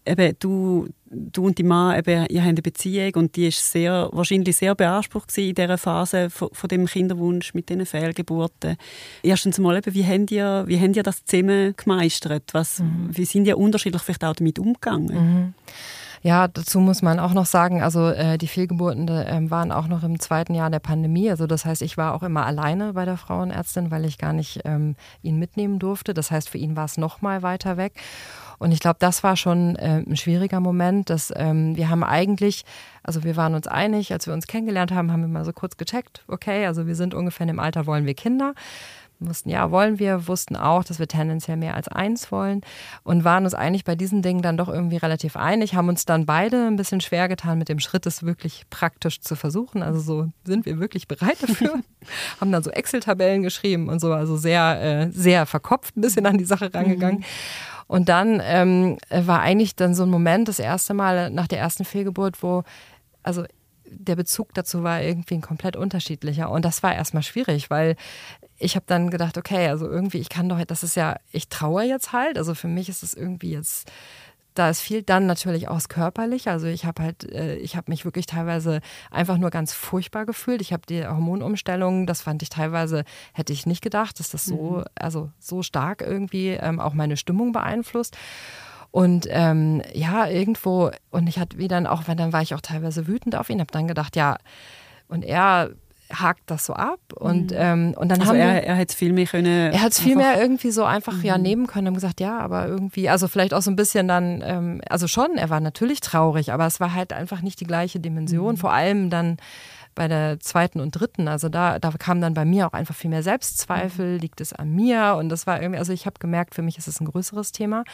eben, du und dein Mann, eben, ihr habt eine Beziehung und die war wahrscheinlich sehr beansprucht in dieser Phase von dem Kinderwunsch mit diesen Fehlgeburten. Erstens mal, eben, wie habt ihr das zusammen gemeistert? Wie sind ihr unterschiedlich vielleicht auch damit umgegangen? Ja, dazu muss man auch noch sagen, also die Fehlgeburten waren auch noch im 2. Jahr der Pandemie. Also das heißt, ich war auch immer alleine bei der Frauenärztin, weil ich gar nicht ihn mitnehmen durfte. Das heißt, für ihn war es noch mal weiter weg. Und ich glaube, das war schon ein schwieriger Moment, dass wir haben eigentlich, also wir waren uns einig, als wir uns kennengelernt haben, haben wir mal so kurz gecheckt, okay, also wir sind ungefähr in dem Alter, wollen wir Kinder. Wir wussten, ja, wollen wir, wussten auch, dass wir tendenziell mehr als 1 wollen und waren uns eigentlich bei diesen Dingen dann doch irgendwie relativ einig, haben uns dann beide ein bisschen schwer getan mit dem Schritt, es wirklich praktisch zu versuchen. Also so sind wir wirklich bereit dafür. Haben dann so Excel-Tabellen geschrieben und so, also sehr, sehr verkopft ein bisschen an die Sache rangegangen. Und dann war eigentlich dann so ein Moment, das erste Mal nach der ersten Fehlgeburt, wo, also der Bezug dazu war irgendwie ein komplett unterschiedlicher. Und das war erstmal schwierig, weil ich habe dann gedacht, okay, also irgendwie, ich kann doch, das ist ja, ich trauere jetzt halt. Also für mich ist es irgendwie jetzt, da ist viel dann natürlich auch körperlich. Also ich habe mich wirklich teilweise einfach nur ganz furchtbar gefühlt. Ich habe die Hormonumstellung, das fand ich teilweise, hätte ich nicht gedacht, dass das so, also so stark irgendwie auch meine Stimmung beeinflusst. Und ja, irgendwo, und ich hatte dann auch, dann war ich auch teilweise wütend auf ihn, habe dann gedacht, ja, und er hakt das so ab und dann also haben er hätte es viel mehr können. Er hat es viel mehr irgendwie so einfach nehmen können, haben gesagt, ja, aber irgendwie, also vielleicht auch so ein bisschen dann, also schon, er war natürlich traurig, aber es war halt einfach nicht die gleiche Dimension, vor allem dann bei der 2. und 3. Also da kam dann bei mir auch einfach viel mehr Selbstzweifel, liegt es an mir und das war irgendwie, also ich habe gemerkt, für mich ist es ein größeres Thema.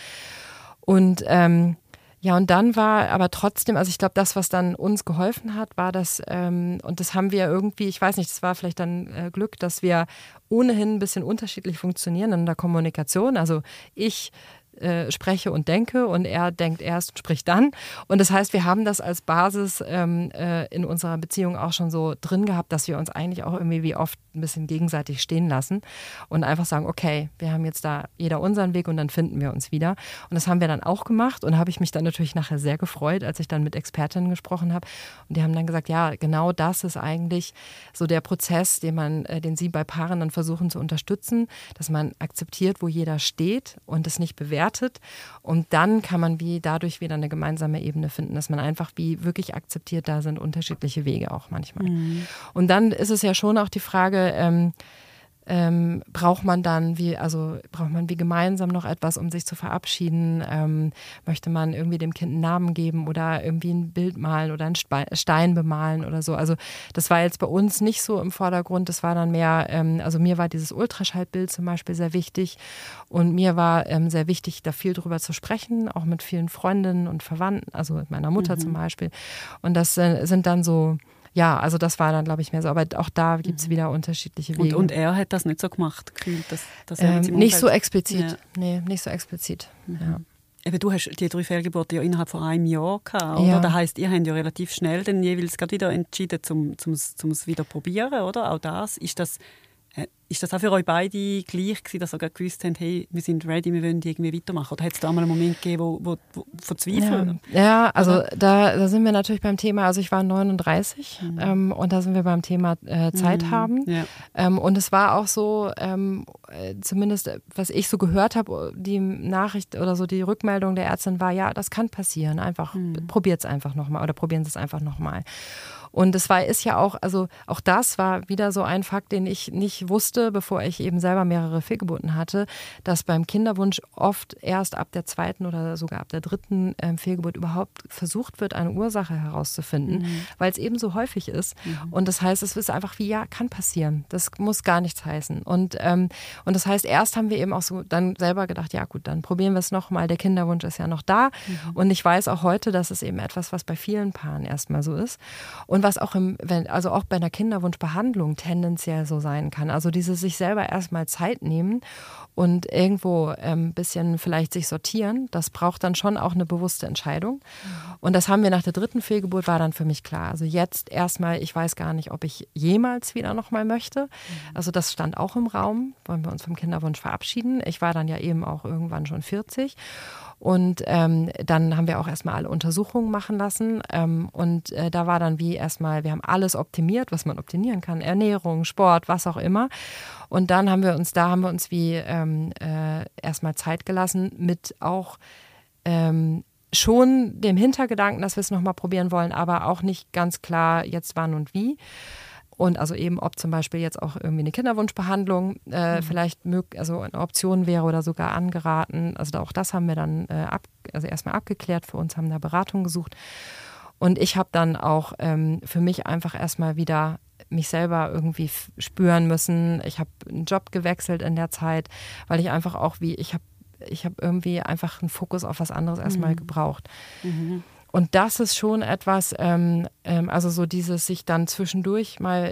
Und ja, und dann war aber trotzdem, also ich glaube, das, was dann uns geholfen hat, war das, und das haben wir irgendwie, ich weiß nicht, das war vielleicht dann Glück, dass wir ohnehin ein bisschen unterschiedlich funktionieren in der Kommunikation. Also ich spreche und denke und er denkt erst und spricht dann. Und das heißt, wir haben das als Basis in unserer Beziehung auch schon so drin gehabt, dass wir uns eigentlich auch irgendwie wie oft ein bisschen gegenseitig stehen lassen und einfach sagen, okay, wir haben jetzt da jeder unseren Weg und dann finden wir uns wieder. Und das haben wir dann auch gemacht und habe ich mich dann natürlich nachher sehr gefreut, als ich dann mit Expertinnen gesprochen habe. Und die haben dann gesagt, ja, genau das ist eigentlich so der Prozess, den sie bei Paaren dann versuchen zu unterstützen, dass man akzeptiert, wo jeder steht und es nicht bewertet. Und dann kann man dadurch wieder eine gemeinsame Ebene finden, dass man einfach wie wirklich akzeptiert, da sind unterschiedliche Wege auch manchmal. Und dann ist es ja schon auch die Frage, braucht man wie gemeinsam noch etwas, um sich zu verabschieden? Möchte man irgendwie dem Kind einen Namen geben oder irgendwie ein Bild malen oder einen Stein bemalen oder so? Also das war jetzt bei uns nicht so im Vordergrund. Das war dann mehr, also mir war dieses Ultraschallbild zum Beispiel sehr wichtig und mir war sehr wichtig, da viel drüber zu sprechen, auch mit vielen Freundinnen und Verwandten, also mit meiner Mutter zum Beispiel. Und das sind dann so, ja, also das war dann, glaube ich, mehr so. Aber auch da gibt es wieder unterschiedliche Wege. Und er hat das nicht so gemacht, gefühlt, dass er nicht so explizit. Ja. Nee, nicht so explizit. Ja. Eben, du hast die 3 Fehlgeburten ja innerhalb von einem Jahr gehabt, oder? Ja. Das heisst, ihr habt ja relativ schnell dann jeweils gerade wieder entschieden, zum es wieder probieren, oder? Auch das, ist das auch für euch beide gleich gewesen, dass ihr gewusst habt, hey, wir sind ready, wir wollen irgendwie weitermachen? Oder hat es da mal einen Moment gegeben, wo von Zweifeln? Ja, also da sind wir natürlich beim Thema, also ich war 39 und da sind wir beim Thema Zeit haben. Ja. Und es war auch so, zumindest was ich so gehört habe, die Nachricht oder so die Rückmeldung der Ärztin war, ja, das kann passieren, einfach probiert es einfach nochmal oder probieren Sie es einfach nochmal. Und ist ja auch, also auch das war wieder so ein Fakt, den ich nicht wusste, bevor ich eben selber mehrere Fehlgeburten hatte, dass beim Kinderwunsch oft erst ab der 2. oder sogar ab der 3. Fehlgeburt überhaupt versucht wird, eine Ursache herauszufinden, weil es eben so häufig ist. Und das heißt, es ist einfach wie, ja, kann passieren. Das muss gar nichts heißen. Und das heißt, erst haben wir eben auch so dann selber gedacht, ja gut, dann probieren wir es nochmal. Der Kinderwunsch ist ja noch da. Und ich weiß auch heute, dass es eben etwas, was bei vielen Paaren erstmal so ist. Und was auch auch bei einer Kinderwunschbehandlung tendenziell so sein kann. Also dieses sich selber erstmal Zeit nehmen und irgendwo ein bisschen vielleicht sich sortieren, das braucht dann schon auch eine bewusste Entscheidung. Und das haben wir nach der 3. Fehlgeburt, war dann für mich klar. Also jetzt erstmal, ich weiß gar nicht, ob ich jemals wieder nochmal möchte. Also das stand auch im Raum, wollen wir uns vom Kinderwunsch verabschieden. Ich war dann ja eben auch irgendwann schon 40. Und dann haben wir auch erstmal alle Untersuchungen machen lassen. Und da war dann wie erstmal, wir haben alles optimiert, was man optimieren kann. Ernährung, Sport, was auch immer. Und dann haben wir uns wie erstmal Zeit gelassen mit auch schon dem Hintergedanken, dass wir es nochmal probieren wollen, aber auch nicht ganz klar jetzt wann und wie. Und also eben, ob zum Beispiel jetzt auch irgendwie eine Kinderwunschbehandlung vielleicht eine Option wäre oder sogar angeraten. Also auch das haben wir dann erstmal abgeklärt für uns, haben da Beratung gesucht. Und ich habe dann auch für mich einfach erstmal wieder mich selber irgendwie spüren müssen. Ich habe einen Job gewechselt in der Zeit, weil ich einfach auch ich habe irgendwie einfach einen Fokus auf was anderes erstmal gebraucht. Mhm. Und das ist schon etwas, also so dieses sich dann zwischendurch mal,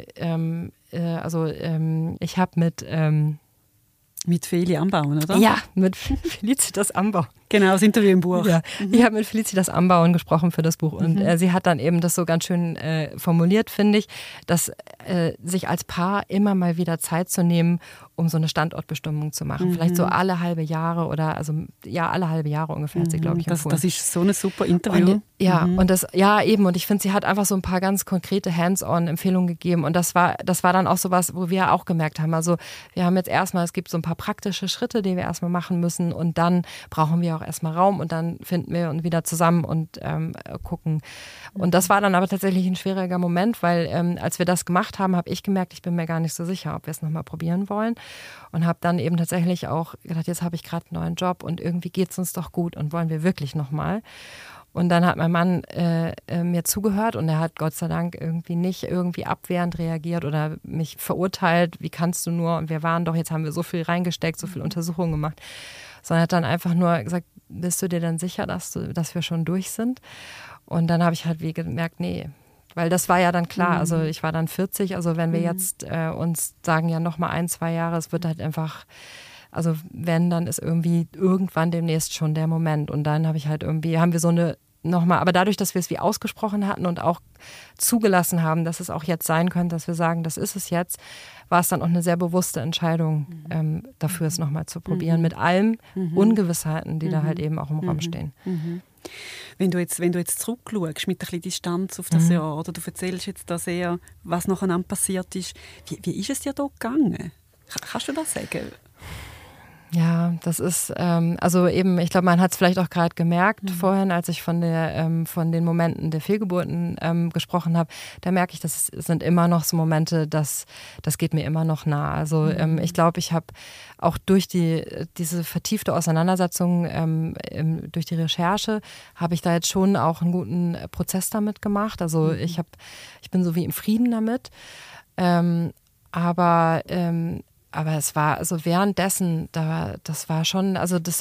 ich habe mit Feli Ambauen, oder? Ja, mit Felicitas Ambauen. Genau, das Interview im Buch. Ja. Ich habe mit Felicitas Ambauen gesprochen für das Buch und sie hat dann eben das so ganz schön formuliert, finde ich, dass sich als Paar immer mal wieder Zeit zu nehmen, um so eine Standortbestimmung zu machen. Vielleicht so alle halbe Jahre oder alle halbe Jahre ungefähr hat sie, glaube ich, empfohlen. Das ist so ein super Interview. Und ich finde, sie hat einfach so ein paar ganz konkrete Hands-on-Empfehlungen gegeben und das war dann auch sowas, wo wir auch gemerkt haben, also wir haben jetzt erstmal, es gibt so ein paar praktische Schritte, die wir erstmal machen müssen und dann brauchen wir auch erstmal Raum und dann finden wir uns wieder zusammen und gucken. Und das war dann aber tatsächlich ein schwieriger Moment, weil als wir das gemacht haben, habe ich gemerkt, ich bin mir gar nicht so sicher, ob wir es nochmal probieren wollen. Und habe dann eben tatsächlich auch gedacht, jetzt habe ich gerade einen neuen Job und irgendwie geht es uns doch gut und wollen wir wirklich nochmal. Und dann hat mein Mann mir zugehört und er hat Gott sei Dank nicht abwehrend reagiert oder mich verurteilt, wie kannst du nur, und wir waren doch, jetzt haben wir so viel reingesteckt, so viel Untersuchungen gemacht, sondern hat dann einfach nur gesagt, bist du dir denn sicher, dass wir schon durch sind? Und dann habe ich halt gemerkt, nee, weil das war ja dann klar, also ich war dann 40, also wenn wir jetzt uns sagen, ja nochmal 1-2 Jahre, es wird halt einfach, also wenn, dann ist irgendwann demnächst schon der Moment und dann haben wir so eine nochmal, aber dadurch, dass wir es wie ausgesprochen hatten und auch zugelassen haben, dass es auch jetzt sein könnte, dass wir sagen, das ist es jetzt, war es dann auch eine sehr bewusste Entscheidung, dafür es nochmal zu probieren, mit allen Ungewissheiten, die da halt eben auch im Raum stehen. Wenn du jetzt zurückschaust, mit ein bisschen Distanz auf das Jahr, oder du erzählst jetzt da sehr, was nacheinander passiert ist, wie ist es dir da gegangen? Kannst du das sagen? Ja, das ist, ich glaube, man hat es vielleicht auch gerade gemerkt vorhin, als ich von den Momenten der Fehlgeburten gesprochen habe, da merke ich, das sind immer noch so Momente, das geht mir immer noch nah. Also ich glaube, ich habe auch durch diese vertiefte Auseinandersetzung, durch die Recherche, habe ich da jetzt schon auch einen guten Prozess damit gemacht. Also ich bin so wie im Frieden damit. Aber es war, also währenddessen, das war schon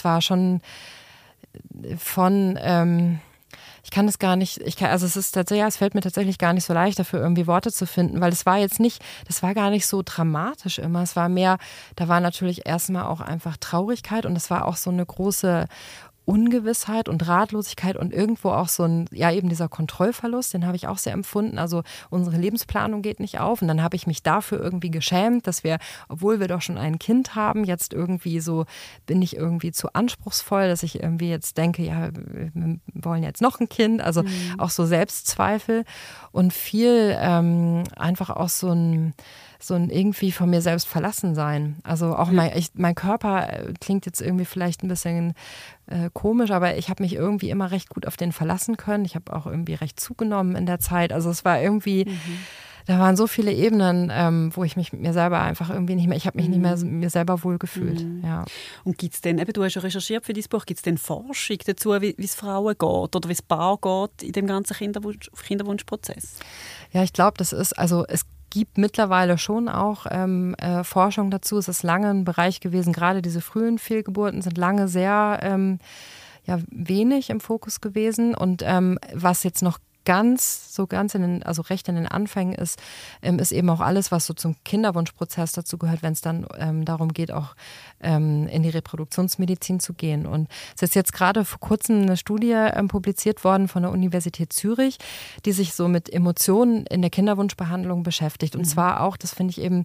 von, ich kann es gar nicht, es fällt mir tatsächlich gar nicht so leicht, dafür irgendwie Worte zu finden, weil das war gar nicht so dramatisch immer. Es war mehr, da war natürlich erstmal auch einfach Traurigkeit und es war auch so eine große Ungewissheit und Ratlosigkeit und irgendwo auch so eben dieser Kontrollverlust, den habe ich auch sehr empfunden. Also unsere Lebensplanung geht nicht auf und dann habe ich mich dafür irgendwie geschämt, dass wir, obwohl wir doch schon ein Kind haben, jetzt irgendwie so, bin ich irgendwie zu anspruchsvoll, dass ich irgendwie jetzt denke, ja, wir wollen jetzt noch ein Kind, also auch so Selbstzweifel und viel einfach auch so ein irgendwie von mir selbst verlassen sein. Also auch mein Körper klingt jetzt irgendwie vielleicht ein bisschen komisch, aber ich habe mich irgendwie immer recht gut auf den verlassen können. Ich habe auch irgendwie recht zugenommen in der Zeit. Also es war irgendwie, da waren so viele Ebenen, wo ich mich mit mir selber einfach irgendwie nicht mehr, ich habe mich nicht mehr mir selber wohlgefühlt. Ja. Und gibt es denn, du hast ja recherchiert für dieses Buch, gibt es denn Forschung dazu, wie es Frauen geht oder wie es Paar geht in dem ganzen Kinderwunschprozess? Ja, ich glaube, es gibt mittlerweile schon auch Forschung dazu. Es ist lange ein Bereich gewesen, gerade diese frühen Fehlgeburten sind lange sehr wenig im Fokus gewesen. Und was jetzt noch recht in den Anfängen ist eben auch alles, was so zum Kinderwunschprozess dazu gehört, wenn es dann darum geht, auch in die Reproduktionsmedizin zu gehen. Und es ist jetzt gerade vor kurzem eine Studie publiziert worden von der Universität Zürich, die sich so mit Emotionen in der Kinderwunschbehandlung beschäftigt. Und zwar auch, das finde ich eben,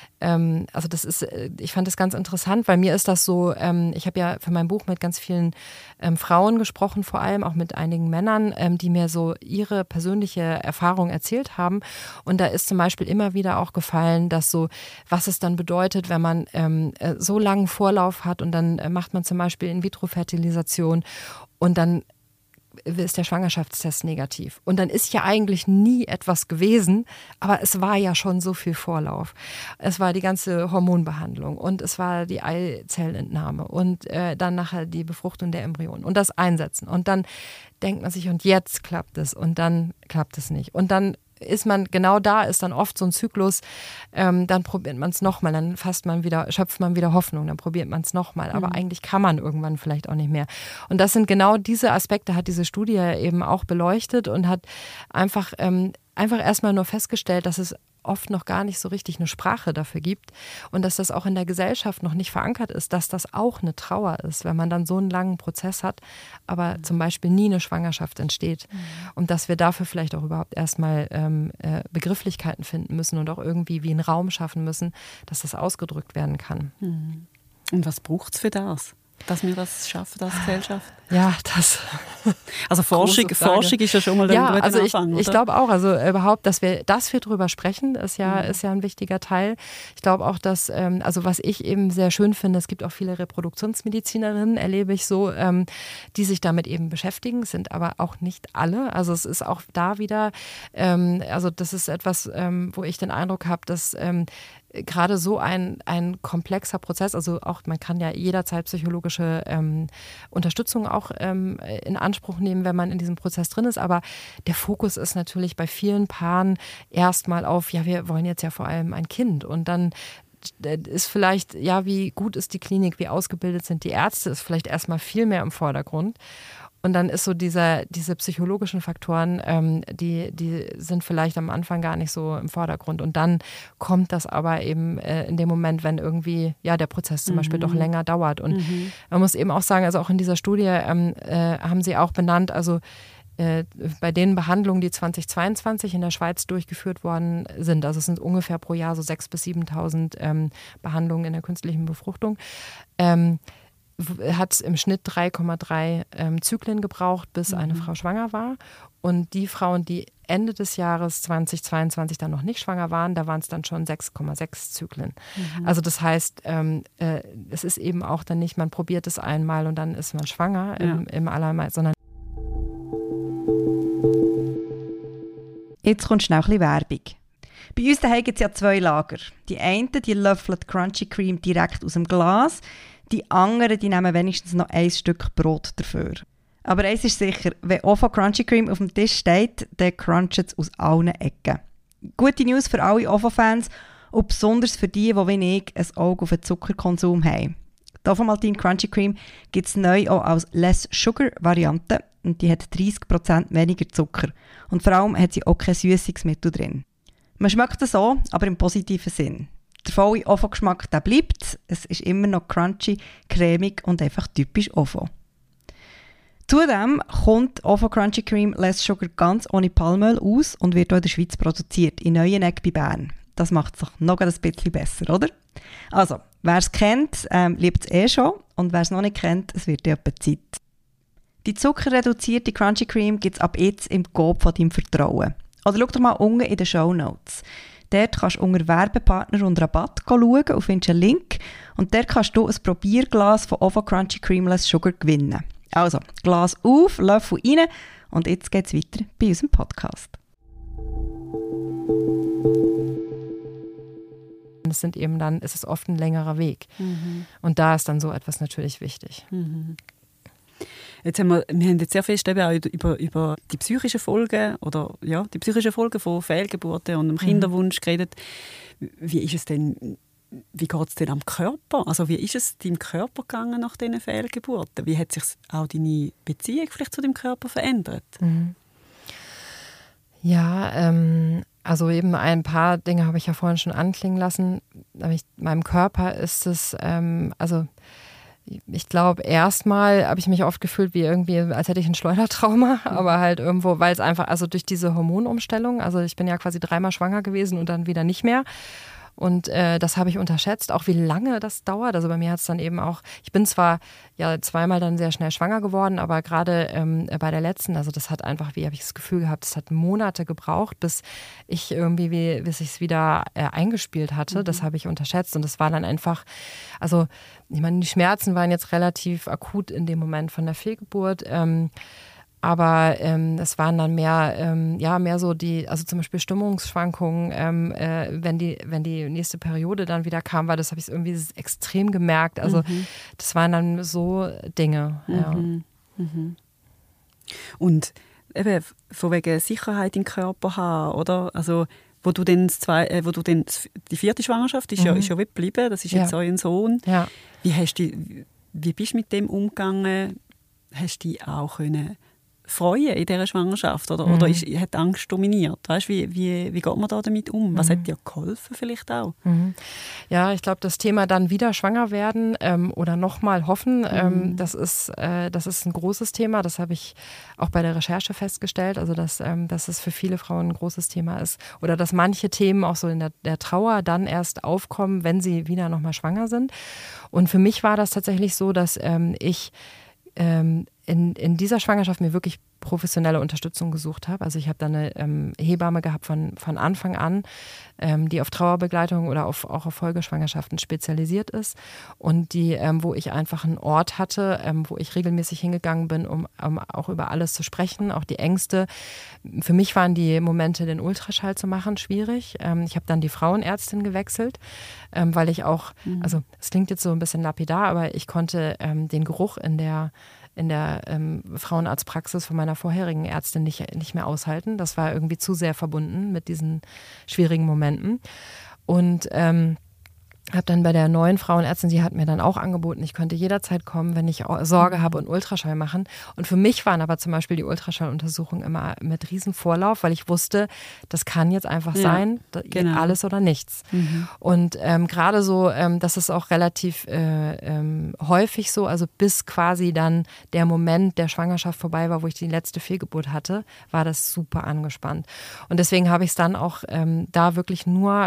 ich fand das ganz interessant, weil mir ist das so, ich habe ja für mein Buch mit ganz vielen Frauen gesprochen, vor allem auch mit einigen Männern, die mir so ihre persönliche Erfahrung erzählt haben. Und da ist zum Beispiel immer wieder auch gefallen, dass so, was es dann bedeutet, wenn man so langen Vorlauf hat und dann macht man zum Beispiel In-vitro-Fertilisation und dann ist der Schwangerschaftstest negativ. Und dann ist ja eigentlich nie etwas gewesen, aber es war ja schon so viel Vorlauf. Es war die ganze Hormonbehandlung und es war die Eizellentnahme und dann nachher die Befruchtung der Embryonen und das Einsetzen. Und dann denkt man sich, und jetzt klappt es und dann klappt es nicht. Und dann ist man, genau da ist dann oft so ein Zyklus, dann probiert man es nochmal, dann schöpft man wieder Hoffnung, dann probiert man es nochmal, aber eigentlich kann man irgendwann vielleicht auch nicht mehr. Und das sind genau diese Aspekte, hat diese Studie eben auch beleuchtet und hat einfach erstmal nur festgestellt, dass es oft noch gar nicht so richtig eine Sprache dafür gibt und dass das auch in der Gesellschaft noch nicht verankert ist, dass das auch eine Trauer ist, wenn man dann so einen langen Prozess hat, aber zum Beispiel nie eine Schwangerschaft entsteht. Und dass wir dafür vielleicht auch überhaupt erstmal Begrifflichkeiten finden müssen und auch irgendwie wie einen Raum schaffen müssen, dass das ausgedrückt werden kann. Und was braucht es für das? Dass wir das schaffen als Gesellschaft? Ja, das. Also Forschung ist ja schon mal ein guter Anfang, ich glaube auch, also überhaupt, dass wir drüber sprechen, ist ja ein wichtiger Teil. Ich glaube auch, dass, also was ich eben sehr schön finde, es gibt auch viele Reproduktionsmedizinerinnen, erlebe ich so, die sich damit eben beschäftigen, sind aber auch nicht alle. Also es ist auch da wieder, also das ist etwas, wo ich den Eindruck habe, dass gerade so ein komplexer Prozess, also auch man kann ja jederzeit psychologische Unterstützung auch in Anspruch nehmen, wenn man in diesem Prozess drin ist, aber der Fokus ist natürlich bei vielen Paaren erstmal auf, ja, wir wollen jetzt ja vor allem ein Kind und dann ist vielleicht, ja, wie gut ist die Klinik, wie ausgebildet sind die Ärzte, ist vielleicht erstmal viel mehr im Vordergrund. Und dann ist so diese psychologischen Faktoren, die sind vielleicht am Anfang gar nicht so im Vordergrund. Und dann kommt das aber eben in dem Moment, wenn irgendwie ja der Prozess zum Beispiel doch länger dauert. Und man muss eben auch sagen, also auch in dieser Studie haben sie auch benannt, also bei den Behandlungen, die 2022 in der Schweiz durchgeführt worden sind, also es sind ungefähr pro Jahr so 6.000 bis 7.000 Behandlungen in der künstlichen Befruchtung, hat es im Schnitt 3,3 Zyklen gebraucht, bis eine Frau schwanger war. Und die Frauen, die Ende des Jahres 2022 dann noch nicht schwanger waren, da waren es dann schon 6,6 Zyklen. Also das heißt, es ist eben auch dann nicht, man probiert es einmal und dann ist man schwanger im allermeisten, sondern jetzt kommt schnell ein bisschen Werbung. Bei uns daheim gibt es ja 2 Lager. Die einen, die löffeln die Crunchy Cream direkt aus dem Glas. Die anderen, die nehmen wenigstens noch ein Stück Brot dafür. Aber eins ist sicher, wenn OFO Crunchy Cream auf dem Tisch steht, dann cruncht es aus allen Ecken. Gute News für alle OFO-Fans und besonders für die wie ich ein Auge auf den Zuckerkonsum haben. Die Ovomaltine Crunchy Cream gibt es neu auch als Less Sugar Variante und die hat 30% weniger Zucker. Und vor allem hat sie auch kein Süssungsmittel drin. Man schmeckt es so, aber im positiven Sinn. Der volle OFO-Geschmack bleibt. Es ist immer noch crunchy, cremig und einfach typisch OFO. Zudem kommt OFO Crunchy Cream Less Sugar ganz ohne Palmöl aus und wird auch in der Schweiz produziert, in Neuenegg bei Bern. Das macht es doch noch ein bisschen besser, oder? Also, wer es kennt, liebt es schon. Und wer es noch nicht kennt, es wird ja etwa Zeit. Die zuckerreduzierte Crunchy Cream gibt es ab jetzt im Coop von deinem Vertrauen. Oder schau doch mal unten in den Shownotes. Dort kannst du unter Werbepartner und Rabatt schauen und findest einen Link. Und dort kannst du ein Probierglas von OFO Crunchy Creamless Sugar gewinnen. Also, Glas auf, Löffel rein und jetzt geht es weiter bei unserem Podcast. Es ist oft ein längerer Weg. Und da ist dann so etwas natürlich wichtig. Wir haben jetzt sehr fest eben auch über die psychischen Folgen von Fehlgeburten und dem Kinderwunsch geredet. Wie ist es denn? Wie geht es denn am Körper? Also wie ist es deinem Körper gegangen nach diesen Fehlgeburten? Wie hat sich auch deine Beziehung vielleicht zu deinem Körper verändert? Ja, also eben ein paar Dinge habe ich ja vorhin schon anklingen lassen. Meinem Körper ist es, also ich glaube, erstmal habe ich mich oft gefühlt wie irgendwie, als hätte ich ein Schleudertrauma, aber halt irgendwo, weil es einfach, also durch diese Hormonumstellung, also ich bin ja quasi 3-mal schwanger gewesen und dann wieder nicht mehr. Und das habe ich unterschätzt, auch wie lange das dauert. Also bei mir hat es dann eben auch, ich bin zwar ja 2-mal dann sehr schnell schwanger geworden, aber gerade bei der letzten, also das hat einfach, wie habe ich das Gefühl gehabt, es hat Monate gebraucht, bis ich irgendwie, bis ich es wieder eingespielt hatte. Das habe ich unterschätzt und das war dann einfach, also ich meine, die Schmerzen waren jetzt relativ akut in dem Moment von der Fehlgeburt. Aber es waren dann mehr so die, also zum Beispiel Stimmungsschwankungen, wenn die nächste Periode dann wieder kam, weil das habe ich irgendwie extrem gemerkt. Also das waren dann so Dinge. Ja. Und eben von wegen Sicherheit im Körper haben, oder? Also wo du dann die 4. Schwangerschaft ist ja wie geblieben, das ist jetzt euer Sohn. Ja. Wie bist du mit dem umgegangen? Hast du dich auch freuen in dieser Schwangerschaft? Oder hat Angst dominiert? Weißt, wie geht man da damit um? Was hat dir geholfen vielleicht auch? Ja, ich glaube, das Thema dann wieder schwanger werden oder nochmal hoffen, das ist ein großes Thema. Das habe ich auch bei der Recherche festgestellt. Also, dass es für viele Frauen ein großes Thema ist. Oder dass manche Themen auch so in der Trauer dann erst aufkommen, wenn sie wieder nochmal schwanger sind. Und für mich war das tatsächlich so, dass ich in dieser Schwangerschaft mir wirklich professionelle Unterstützung gesucht habe. Also ich habe da eine Hebamme gehabt von Anfang an, die auf Trauerbegleitung oder auch auf Folgeschwangerschaften spezialisiert ist und die, wo ich einfach einen Ort hatte, wo ich regelmäßig hingegangen bin, um auch über alles zu sprechen, auch die Ängste. Für mich waren die Momente, den Ultraschall zu machen, schwierig. Ich habe dann die Frauenärztin gewechselt, weil ich auch, also es klingt jetzt so ein bisschen lapidar, aber ich konnte den Geruch in der Frauenarztpraxis von meiner vorherigen Ärztin nicht mehr aushalten. Das war irgendwie zu sehr verbunden mit diesen schwierigen Momenten. Und habe dann bei der neuen Frauenärztin, sie hat mir dann auch angeboten, ich könnte jederzeit kommen, wenn ich Sorge habe und Ultraschall machen. Und für mich waren aber zum Beispiel die Ultraschalluntersuchungen immer mit riesen Vorlauf, weil ich wusste, das kann jetzt einfach sein, alles oder nichts. Und gerade so, das ist auch relativ häufig so, also bis quasi dann der Moment der Schwangerschaft vorbei war, wo ich die letzte Fehlgeburt hatte, war das super angespannt. Und deswegen habe ich es dann auch da wirklich nur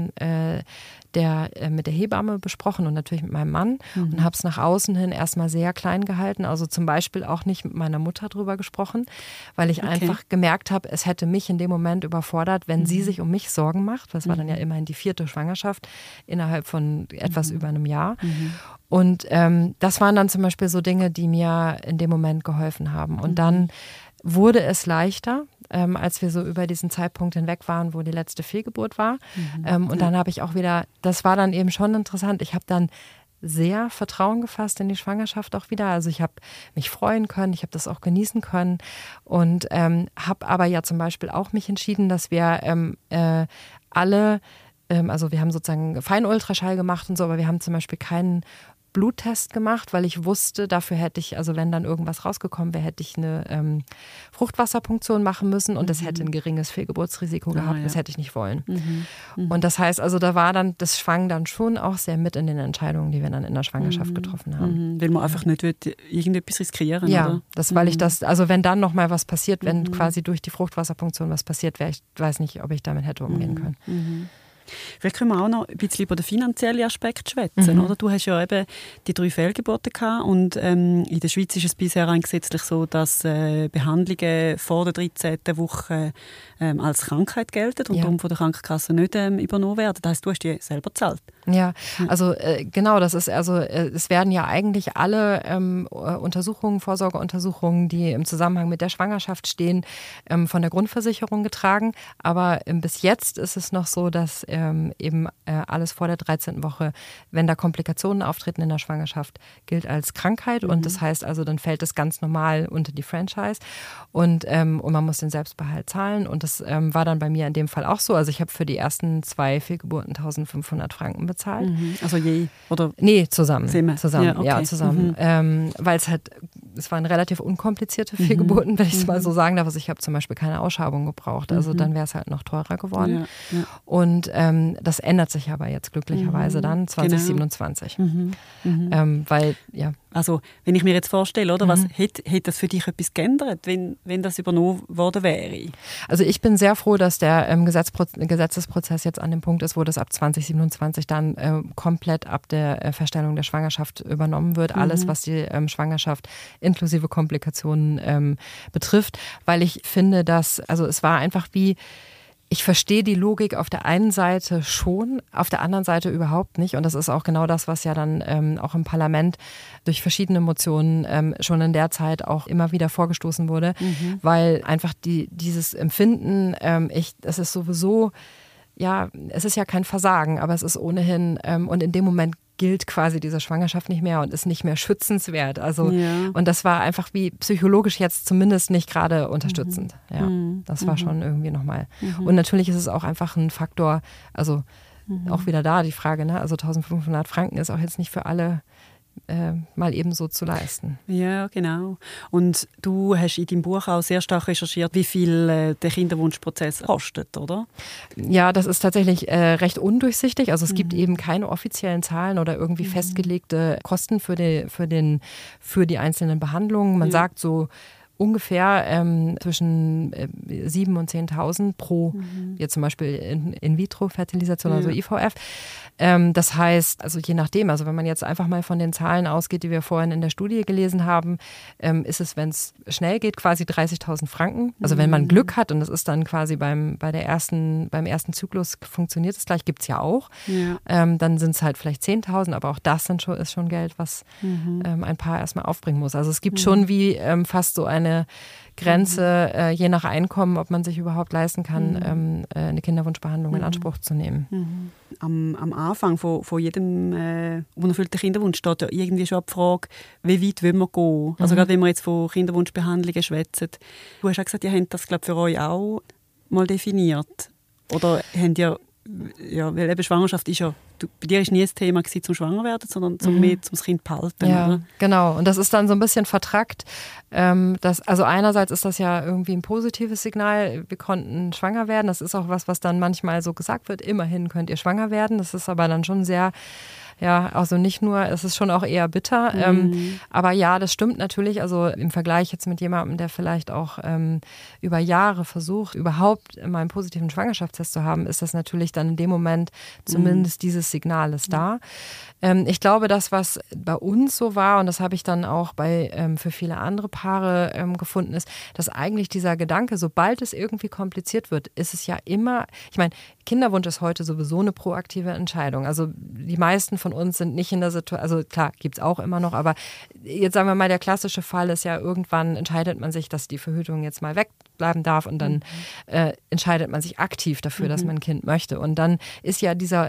mit der Hebamme besprochen und natürlich mit meinem Mann und habe es nach außen hin erstmal sehr klein gehalten. Also zum Beispiel auch nicht mit meiner Mutter drüber gesprochen, weil ich einfach gemerkt habe, es hätte mich in dem Moment überfordert, wenn sie sich um mich Sorgen macht. Das war dann ja immerhin die 4. Schwangerschaft innerhalb von etwas über einem Jahr. Und das waren dann zum Beispiel so Dinge, die mir in dem Moment geholfen haben. Und dann wurde es leichter, als wir so über diesen Zeitpunkt hinweg waren, wo die letzte Fehlgeburt war. Und dann habe ich auch wieder, das war dann eben schon interessant, ich habe dann sehr Vertrauen gefasst in die Schwangerschaft auch wieder. Also ich habe mich freuen können, ich habe das auch genießen können und habe aber ja zum Beispiel auch mich entschieden, dass wir alle, also wir haben sozusagen Feinultraschall gemacht und so, aber wir haben zum Beispiel keinen Bluttest gemacht, weil ich wusste, dafür hätte ich, also wenn dann irgendwas rausgekommen wäre, hätte ich eine Fruchtwasserpunktion machen müssen und das hätte ein geringes Fehlgeburtsrisiko gehabt, das hätte ich nicht wollen. Und das heißt, also das schwang dann schon auch sehr mit in den Entscheidungen, die wir dann in der Schwangerschaft getroffen haben. Weil man einfach nicht irgendetwas riskieren, ja, oder? Das, weil ich das, also wenn dann nochmal was passiert, wenn quasi durch die Fruchtwasserpunktion was passiert wäre, ich weiß nicht, ob ich damit hätte umgehen können. Vielleicht können wir auch noch ein bisschen über den finanziellen Aspekt schwätzen, oder? Du hast ja eben die 3 Fehlgeburten gehabt und in der Schweiz ist es bisher gesetzlich so, dass Behandlungen vor der 13. Woche als Krankheit gelten und darum von der Krankenkasse nicht übernommen werden. Das heisst, du hast die selber gezahlt. Ja, also genau, das ist es werden ja eigentlich alle Untersuchungen, Vorsorgeuntersuchungen, die im Zusammenhang mit der Schwangerschaft stehen, von der Grundversicherung getragen. Aber bis jetzt ist es noch so, dass eben alles vor der 13. Woche, wenn da Komplikationen auftreten in der Schwangerschaft, gilt als Krankheit und das heißt also, dann fällt es ganz normal unter die Franchise und man muss den Selbstbehalt zahlen und das war dann bei mir in dem Fall auch so. Also ich habe für die ersten 2 Fehlgeburten 1.500 Franken bezahlt. Also je? Oder? Nee, zusammen. Ja, okay. Zusammen. Weil es halt es waren relativ unkomplizierte Fehlgeburten, wenn ich es mal so sagen darf. Also ich habe zum Beispiel keine Ausschabung gebraucht. Also dann wäre es halt noch teurer geworden. Ja. Und das ändert sich aber jetzt glücklicherweise dann 2027. Weil, ja. Also wenn ich mir jetzt vorstelle, oder, was hätte das für dich etwas geändert, wenn das übernommen worden wäre? Also ich bin sehr froh, dass der Gesetzesprozess jetzt an dem Punkt ist, wo das ab 2027 dann komplett ab der Feststellung der Schwangerschaft übernommen wird. Alles, was die Schwangerschaft inklusive Komplikationen betrifft. Weil ich finde, dass, also es war einfach wie, ich verstehe die Logik auf der einen Seite schon, auf der anderen Seite überhaupt nicht. Und das ist auch genau das, was ja dann auch im Parlament durch verschiedene Motionen schon in der Zeit auch immer wieder vorgestoßen wurde, weil einfach dieses Empfinden, es ist sowieso, ja, es ist ja kein Versagen, aber es ist ohnehin, und in dem Moment gilt quasi diese Schwangerschaft nicht mehr und ist nicht mehr schützenswert. Also, und das war einfach wie psychologisch jetzt zumindest nicht gerade unterstützend. Ja, das war schon irgendwie nochmal. Und natürlich ist es auch einfach ein Faktor, also auch wieder da die Frage, ne? Also 1.500 Franken ist auch jetzt nicht für alle mal eben so zu leisten. Ja, genau. Und du hast in deinem Buch auch sehr stark recherchiert, wie viel der Kinderwunschprozess kostet, oder? Ja, das ist tatsächlich recht undurchsichtig. Also es gibt eben keine offiziellen Zahlen oder irgendwie festgelegte Kosten für die einzelnen Behandlungen. Man sagt so ungefähr zwischen 7.000 und 10.000 pro, jetzt zum Beispiel In-vitro-Fertilisation, also IVF. Das heißt, also je nachdem, also wenn man jetzt einfach mal von den Zahlen ausgeht, die wir vorhin in der Studie gelesen haben, ist es, wenn es schnell geht, quasi 30.000 Franken. Also wenn man Glück hat und das ist dann quasi beim ersten Zyklus funktioniert es gleich, gibt es ja auch. Ja. Dann sind es halt vielleicht 10.000, aber auch das ist schon Geld, was ein Paar erstmal aufbringen muss. Also es gibt schon wie fast so eine Grenze, je nach Einkommen, ob man sich überhaupt leisten kann, eine Kinderwunschbehandlung in Anspruch zu nehmen. Am Anfang von jedem unerfüllten Kinderwunsch steht ja irgendwie schon die Frage, wie weit wollen wir gehen? Also gerade wenn wir jetzt von Kinderwunschbehandlungen schwätzen. Du hast auch gesagt, ihr habt das, glaube ich, für euch auch mal definiert. Oder habt ihr, ja, weil eben Schwangerschaft ist ja, bei dir war nie das Thema zum Schwangerwerden, sondern mehr zum Kind behalten. Ja, oder? Genau. Und das ist dann so ein bisschen vertrackt. Also einerseits ist das ja irgendwie ein positives Signal, wir konnten schwanger werden. Das ist auch was dann manchmal so gesagt wird, immerhin könnt ihr schwanger werden. Das ist aber dann schon sehr, ja, also nicht nur, es ist schon auch eher bitter. Aber ja, das stimmt natürlich. Also im Vergleich jetzt mit jemandem, der vielleicht auch über Jahre versucht, überhaupt mal einen positiven Schwangerschaftstest zu haben, ist das natürlich dann in dem Moment zumindest dieses Signal ist da. Ich glaube, das, was bei uns so war, und das habe ich dann auch für viele andere Paare gefunden, ist, dass eigentlich dieser Gedanke, sobald es irgendwie kompliziert wird, ist es ja immer, ich meine, Kinderwunsch ist heute sowieso eine proaktive Entscheidung. Also die meisten von uns sind nicht in der Situation, also klar, gibt es auch immer noch, aber jetzt sagen wir mal, der klassische Fall ist ja, irgendwann entscheidet man sich, dass die Verhütung jetzt mal wegbleiben darf und dann entscheidet man sich aktiv dafür, dass man ein Kind möchte. Und dann ist ja dieser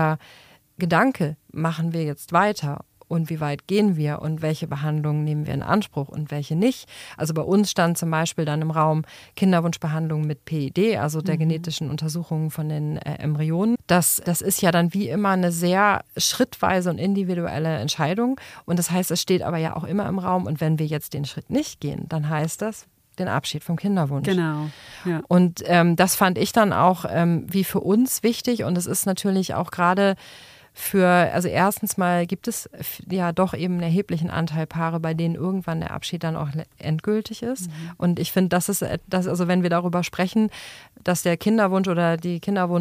Gedanke, machen wir jetzt weiter und wie weit gehen wir und welche Behandlungen nehmen wir in Anspruch und welche nicht. Also bei uns stand zum Beispiel dann im Raum Kinderwunschbehandlung mit PID, also der genetischen Untersuchung von den Embryonen. Das ist ja dann wie immer eine sehr schrittweise und individuelle Entscheidung und das heißt, es steht aber ja auch immer im Raum und wenn wir jetzt den Schritt nicht gehen, dann heißt das den Abschied vom Kinderwunsch. Genau. Ja. Und das fand ich dann auch wie für uns wichtig und es ist natürlich auch gerade also erstens mal gibt es ja doch eben einen erheblichen Anteil Paare, bei denen irgendwann der Abschied dann auch endgültig ist. Und ich finde, also wenn wir darüber sprechen, dass der Kinderwunsch oder die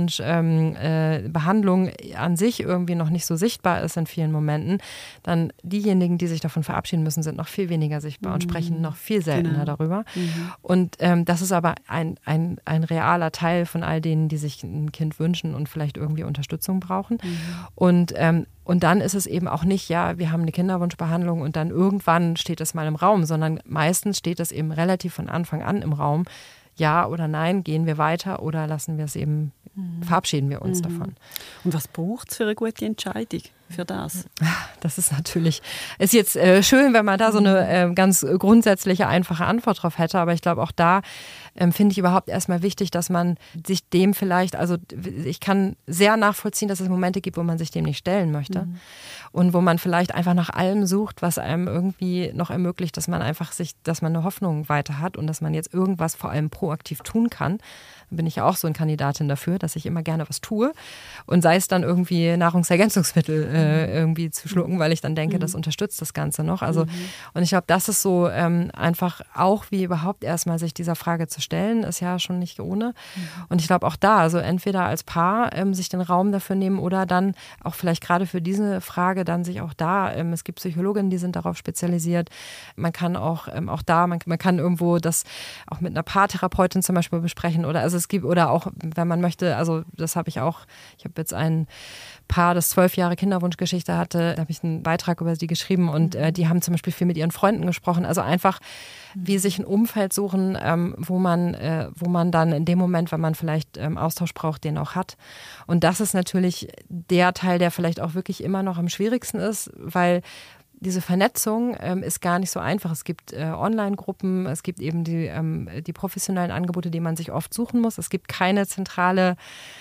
Kinderwunschbehandlung an sich irgendwie noch nicht so sichtbar ist in vielen Momenten, dann diejenigen, die sich davon verabschieden müssen, sind noch viel weniger sichtbar und sprechen noch viel seltener darüber. Und das ist aber ein realer Teil von all denen, die sich ein Kind wünschen und vielleicht irgendwie Unterstützung brauchen. Und dann ist es eben auch nicht, ja, wir haben eine Kinderwunschbehandlung und dann irgendwann steht es mal im Raum, sondern meistens steht es eben relativ von Anfang an im Raum. Ja oder nein, gehen wir weiter oder lassen wir es eben, verabschieden wir uns davon. Und was braucht es für eine gute Entscheidung? für das? Das ist jetzt schön, wenn man da so eine ganz grundsätzliche, einfache Antwort drauf hätte, aber ich glaube auch da finde ich überhaupt erstmal wichtig, dass man sich dem vielleicht, also ich kann sehr nachvollziehen, dass es Momente gibt, wo man sich dem nicht stellen möchte und wo man vielleicht einfach nach allem sucht, was einem irgendwie noch ermöglicht, dass man dass man eine Hoffnung weiter hat und dass man jetzt irgendwas vor allem proaktiv tun kann. Da bin ich ja auch so eine Kandidatin dafür, dass ich immer gerne was tue und sei es dann irgendwie Nahrungsergänzungsmittel irgendwie zu schlucken, weil ich dann denke, das unterstützt das Ganze noch. Also und ich glaube, das ist so einfach auch wie überhaupt erstmal sich dieser Frage zu stellen, ist ja schon nicht ohne. Und ich glaube auch da, also entweder als Paar sich den Raum dafür nehmen oder dann auch vielleicht gerade für diese Frage dann sich auch da, es gibt Psychologinnen, die sind darauf spezialisiert. Man kann auch da, man kann irgendwo das auch mit einer Paartherapeutin zum Beispiel besprechen oder also es gibt, oder auch, wenn man möchte, also das habe ich auch, ich habe jetzt ein Paar, das 12 Jahre Kinderwunschgeschichte hatte, da habe ich einen Beitrag über sie geschrieben und die haben zum Beispiel viel mit ihren Freunden gesprochen, also einfach wie sich ein Umfeld suchen, wo man dann in dem Moment, wenn man vielleicht Austausch braucht, den auch hat. Und das ist natürlich der Teil, der vielleicht auch wirklich immer noch am schwierigsten ist, weil diese Vernetzung ist gar nicht so einfach. Es gibt Online-Gruppen, es gibt eben die professionellen Angebote, die man sich oft suchen muss. Es gibt keine zentrale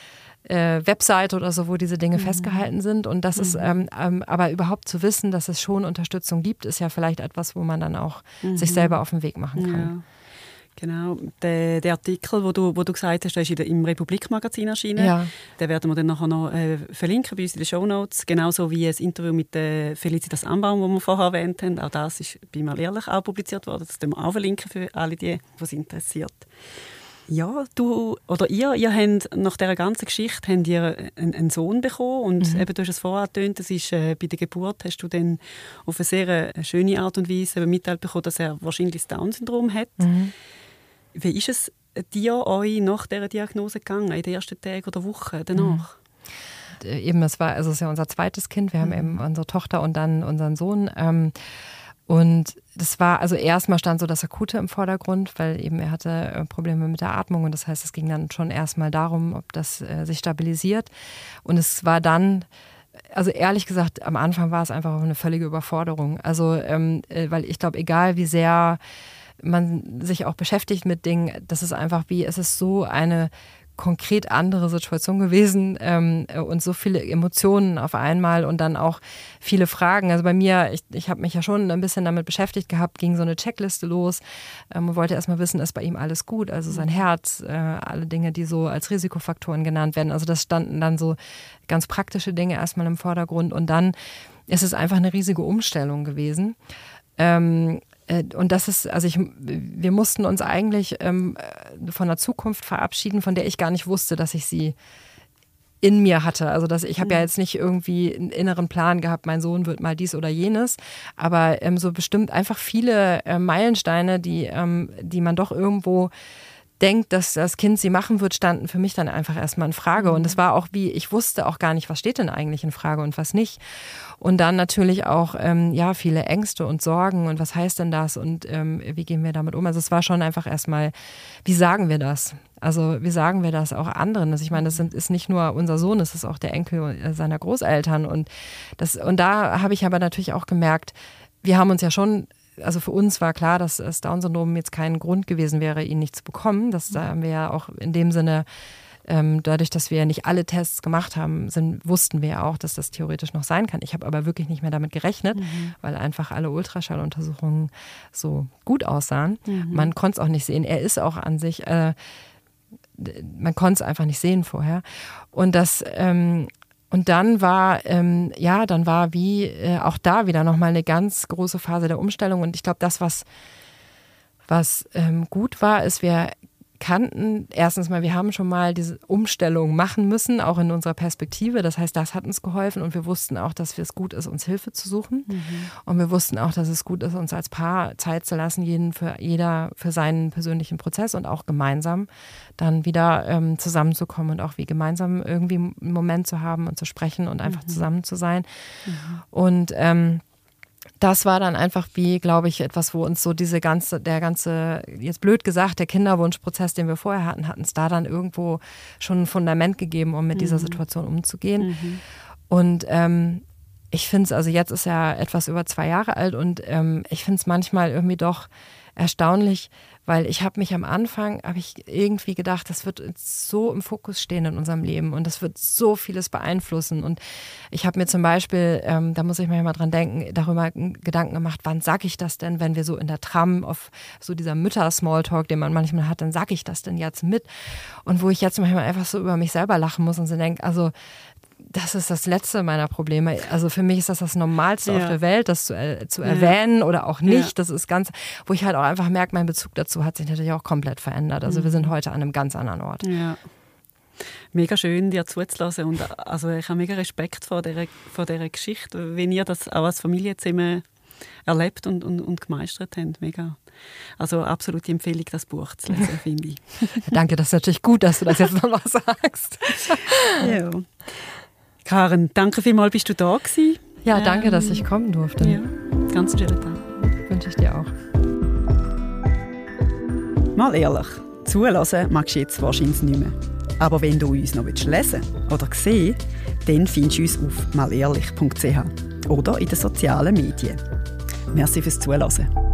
Webseite oder so, wo diese Dinge festgehalten sind. Und das ist, aber überhaupt zu wissen, dass es schon Unterstützung gibt, ist ja vielleicht etwas, wo man dann auch sich selber auf den Weg machen kann. Ja. Genau, der Artikel, wo du gesagt hast, der ist im Republik-Magazin erschienen. Ja. Den werden wir dann nachher noch verlinken bei uns in den Shownotes. Genauso wie ein Interview mit Felicitas Ambaum, das wir vorher erwähnt haben. Auch das ist bei «Mal ehrlich» auch publiziert worden. Das werden wir auch verlinken für alle, die es interessiert. Ja, du oder ihr habt nach dieser ganzen Geschichte einen Sohn bekommen und eben, du hast es vorher angetönt, das ist bei der Geburt hast du dann auf eine sehr schöne Art und Weise mitteilt bekommen, dass er wahrscheinlich das Down-Syndrom hat. Wie ist es dir euch nach dieser Diagnose gegangen, in den ersten Tagen oder Wochen danach? Eben, es ist ja unser zweites Kind, wir haben eben unsere Tochter und dann unseren Sohn. Und das war, also erstmal stand so das Akute im Vordergrund, weil eben er hatte Probleme mit der Atmung und das heißt, es ging dann schon erstmal darum, ob das sich stabilisiert. Und es war dann, also ehrlich gesagt, am Anfang war es einfach auch eine völlige Überforderung. Also, weil ich glaube, egal wie sehr man sich auch beschäftigt mit Dingen, das ist einfach es ist so eine konkret andere Situation gewesen und so viele Emotionen auf einmal und dann auch viele Fragen. Also bei mir, ich habe mich ja schon ein bisschen damit beschäftigt gehabt, ging so eine Checkliste los und wollte erstmal wissen, ist bei ihm alles gut? Also sein Herz, alle Dinge, die so als Risikofaktoren genannt werden. Also das standen dann so ganz praktische Dinge erstmal im Vordergrund und dann ist es einfach eine riesige Umstellung gewesen. Und das ist, also wir mussten uns eigentlich von einer Zukunft verabschieden, von der ich gar nicht wusste, dass ich sie in mir hatte. Also ich habe ja jetzt nicht irgendwie einen inneren Plan gehabt, mein Sohn wird mal dies oder jenes, aber so bestimmt einfach viele Meilensteine, die man doch irgendwo denkt, dass das Kind sie machen wird, standen für mich dann einfach erstmal in Frage. Und es war auch ich wusste auch gar nicht, was steht denn eigentlich in Frage und was nicht. Und dann natürlich auch, viele Ängste und Sorgen und was heißt denn das und wie gehen wir damit um? Also es war schon einfach erstmal, wie sagen wir das? Also wie sagen wir das auch anderen? Also ich meine, das ist nicht nur unser Sohn, es ist auch der Enkel seiner Großeltern. Und da habe ich aber natürlich auch gemerkt, wir haben uns ja schon, also für uns war klar, dass das Down-Syndrom jetzt kein Grund gewesen wäre, ihn nicht zu bekommen. Da haben wir ja auch in dem Sinne, dadurch, dass wir nicht alle Tests gemacht haben, wussten wir ja auch, dass das theoretisch noch sein kann. Ich habe aber wirklich nicht mehr damit gerechnet, weil einfach alle Ultraschalluntersuchungen so gut aussahen. Man konnte es auch nicht sehen. Er ist auch an sich, man konnte es einfach nicht sehen vorher. Und das und dann war, auch da wieder nochmal eine ganz große Phase der Umstellung. Und ich glaube, das, was gut war, ist, wir kannten, erstens mal, wir haben schon mal diese Umstellung machen müssen, auch in unserer Perspektive. Das heißt, das hat uns geholfen und wir wussten auch, dass es gut ist, uns Hilfe zu suchen. Und wir wussten auch, dass es gut ist, uns als Paar Zeit zu lassen, jeder für seinen persönlichen Prozess und auch gemeinsam dann wieder zusammenzukommen und auch wie gemeinsam irgendwie einen Moment zu haben und zu sprechen und einfach zusammen zu sein. Und das war dann einfach glaube ich, etwas, wo uns so der ganze, jetzt blöd gesagt, der Kinderwunschprozess, den wir vorher hatten, hat uns da dann irgendwo schon ein Fundament gegeben, um mit dieser Situation umzugehen. Und ich finde es, also jetzt ist er etwas über 2 Jahre alt und ich finde es manchmal irgendwie doch erstaunlich, weil ich habe mich am Anfang, habe ich irgendwie gedacht, das wird so im Fokus stehen in unserem Leben und das wird so vieles beeinflussen. Und ich habe mir zum Beispiel, da muss ich manchmal dran denken, darüber Gedanken gemacht, wann sage ich das denn, wenn wir so in der Tram auf so dieser Mütter-Smalltalk, den man manchmal hat, dann sage ich das denn jetzt mit. Und wo ich jetzt manchmal einfach so über mich selber lachen muss und so denke, also das ist das letzte meiner Probleme. Also für mich ist das Normalste auf der Welt, das zu erwähnen oder auch nicht. Ja. Das ist ganz, wo ich halt auch einfach merke, mein Bezug dazu hat sich natürlich auch komplett verändert. Also wir sind heute an einem ganz anderen Ort. Ja. Mega schön, dir zuzulassen. Und also ich habe mega Respekt vor dieser Geschichte, wenn ihr das auch als Familie zusammen erlebt und gemeistert habt. Mega. Also absolute Empfehlung, das Buch zu lesen, finde ich. Danke, das ist natürlich gut, dass du das jetzt noch mal sagst. Ja. Karen, danke vielmals, bist du da gewesen. Ja, danke, dass ich kommen durfte. Ja, ganz schönen Tag. Wünsche ich dir auch. Mal ehrlich, zulassen magst du jetzt wahrscheinlich nicht mehr. Aber wenn du uns noch lesen oder sehen willst, dann findest du uns auf malehrlich.ch oder in den sozialen Medien. Merci fürs Zuhören.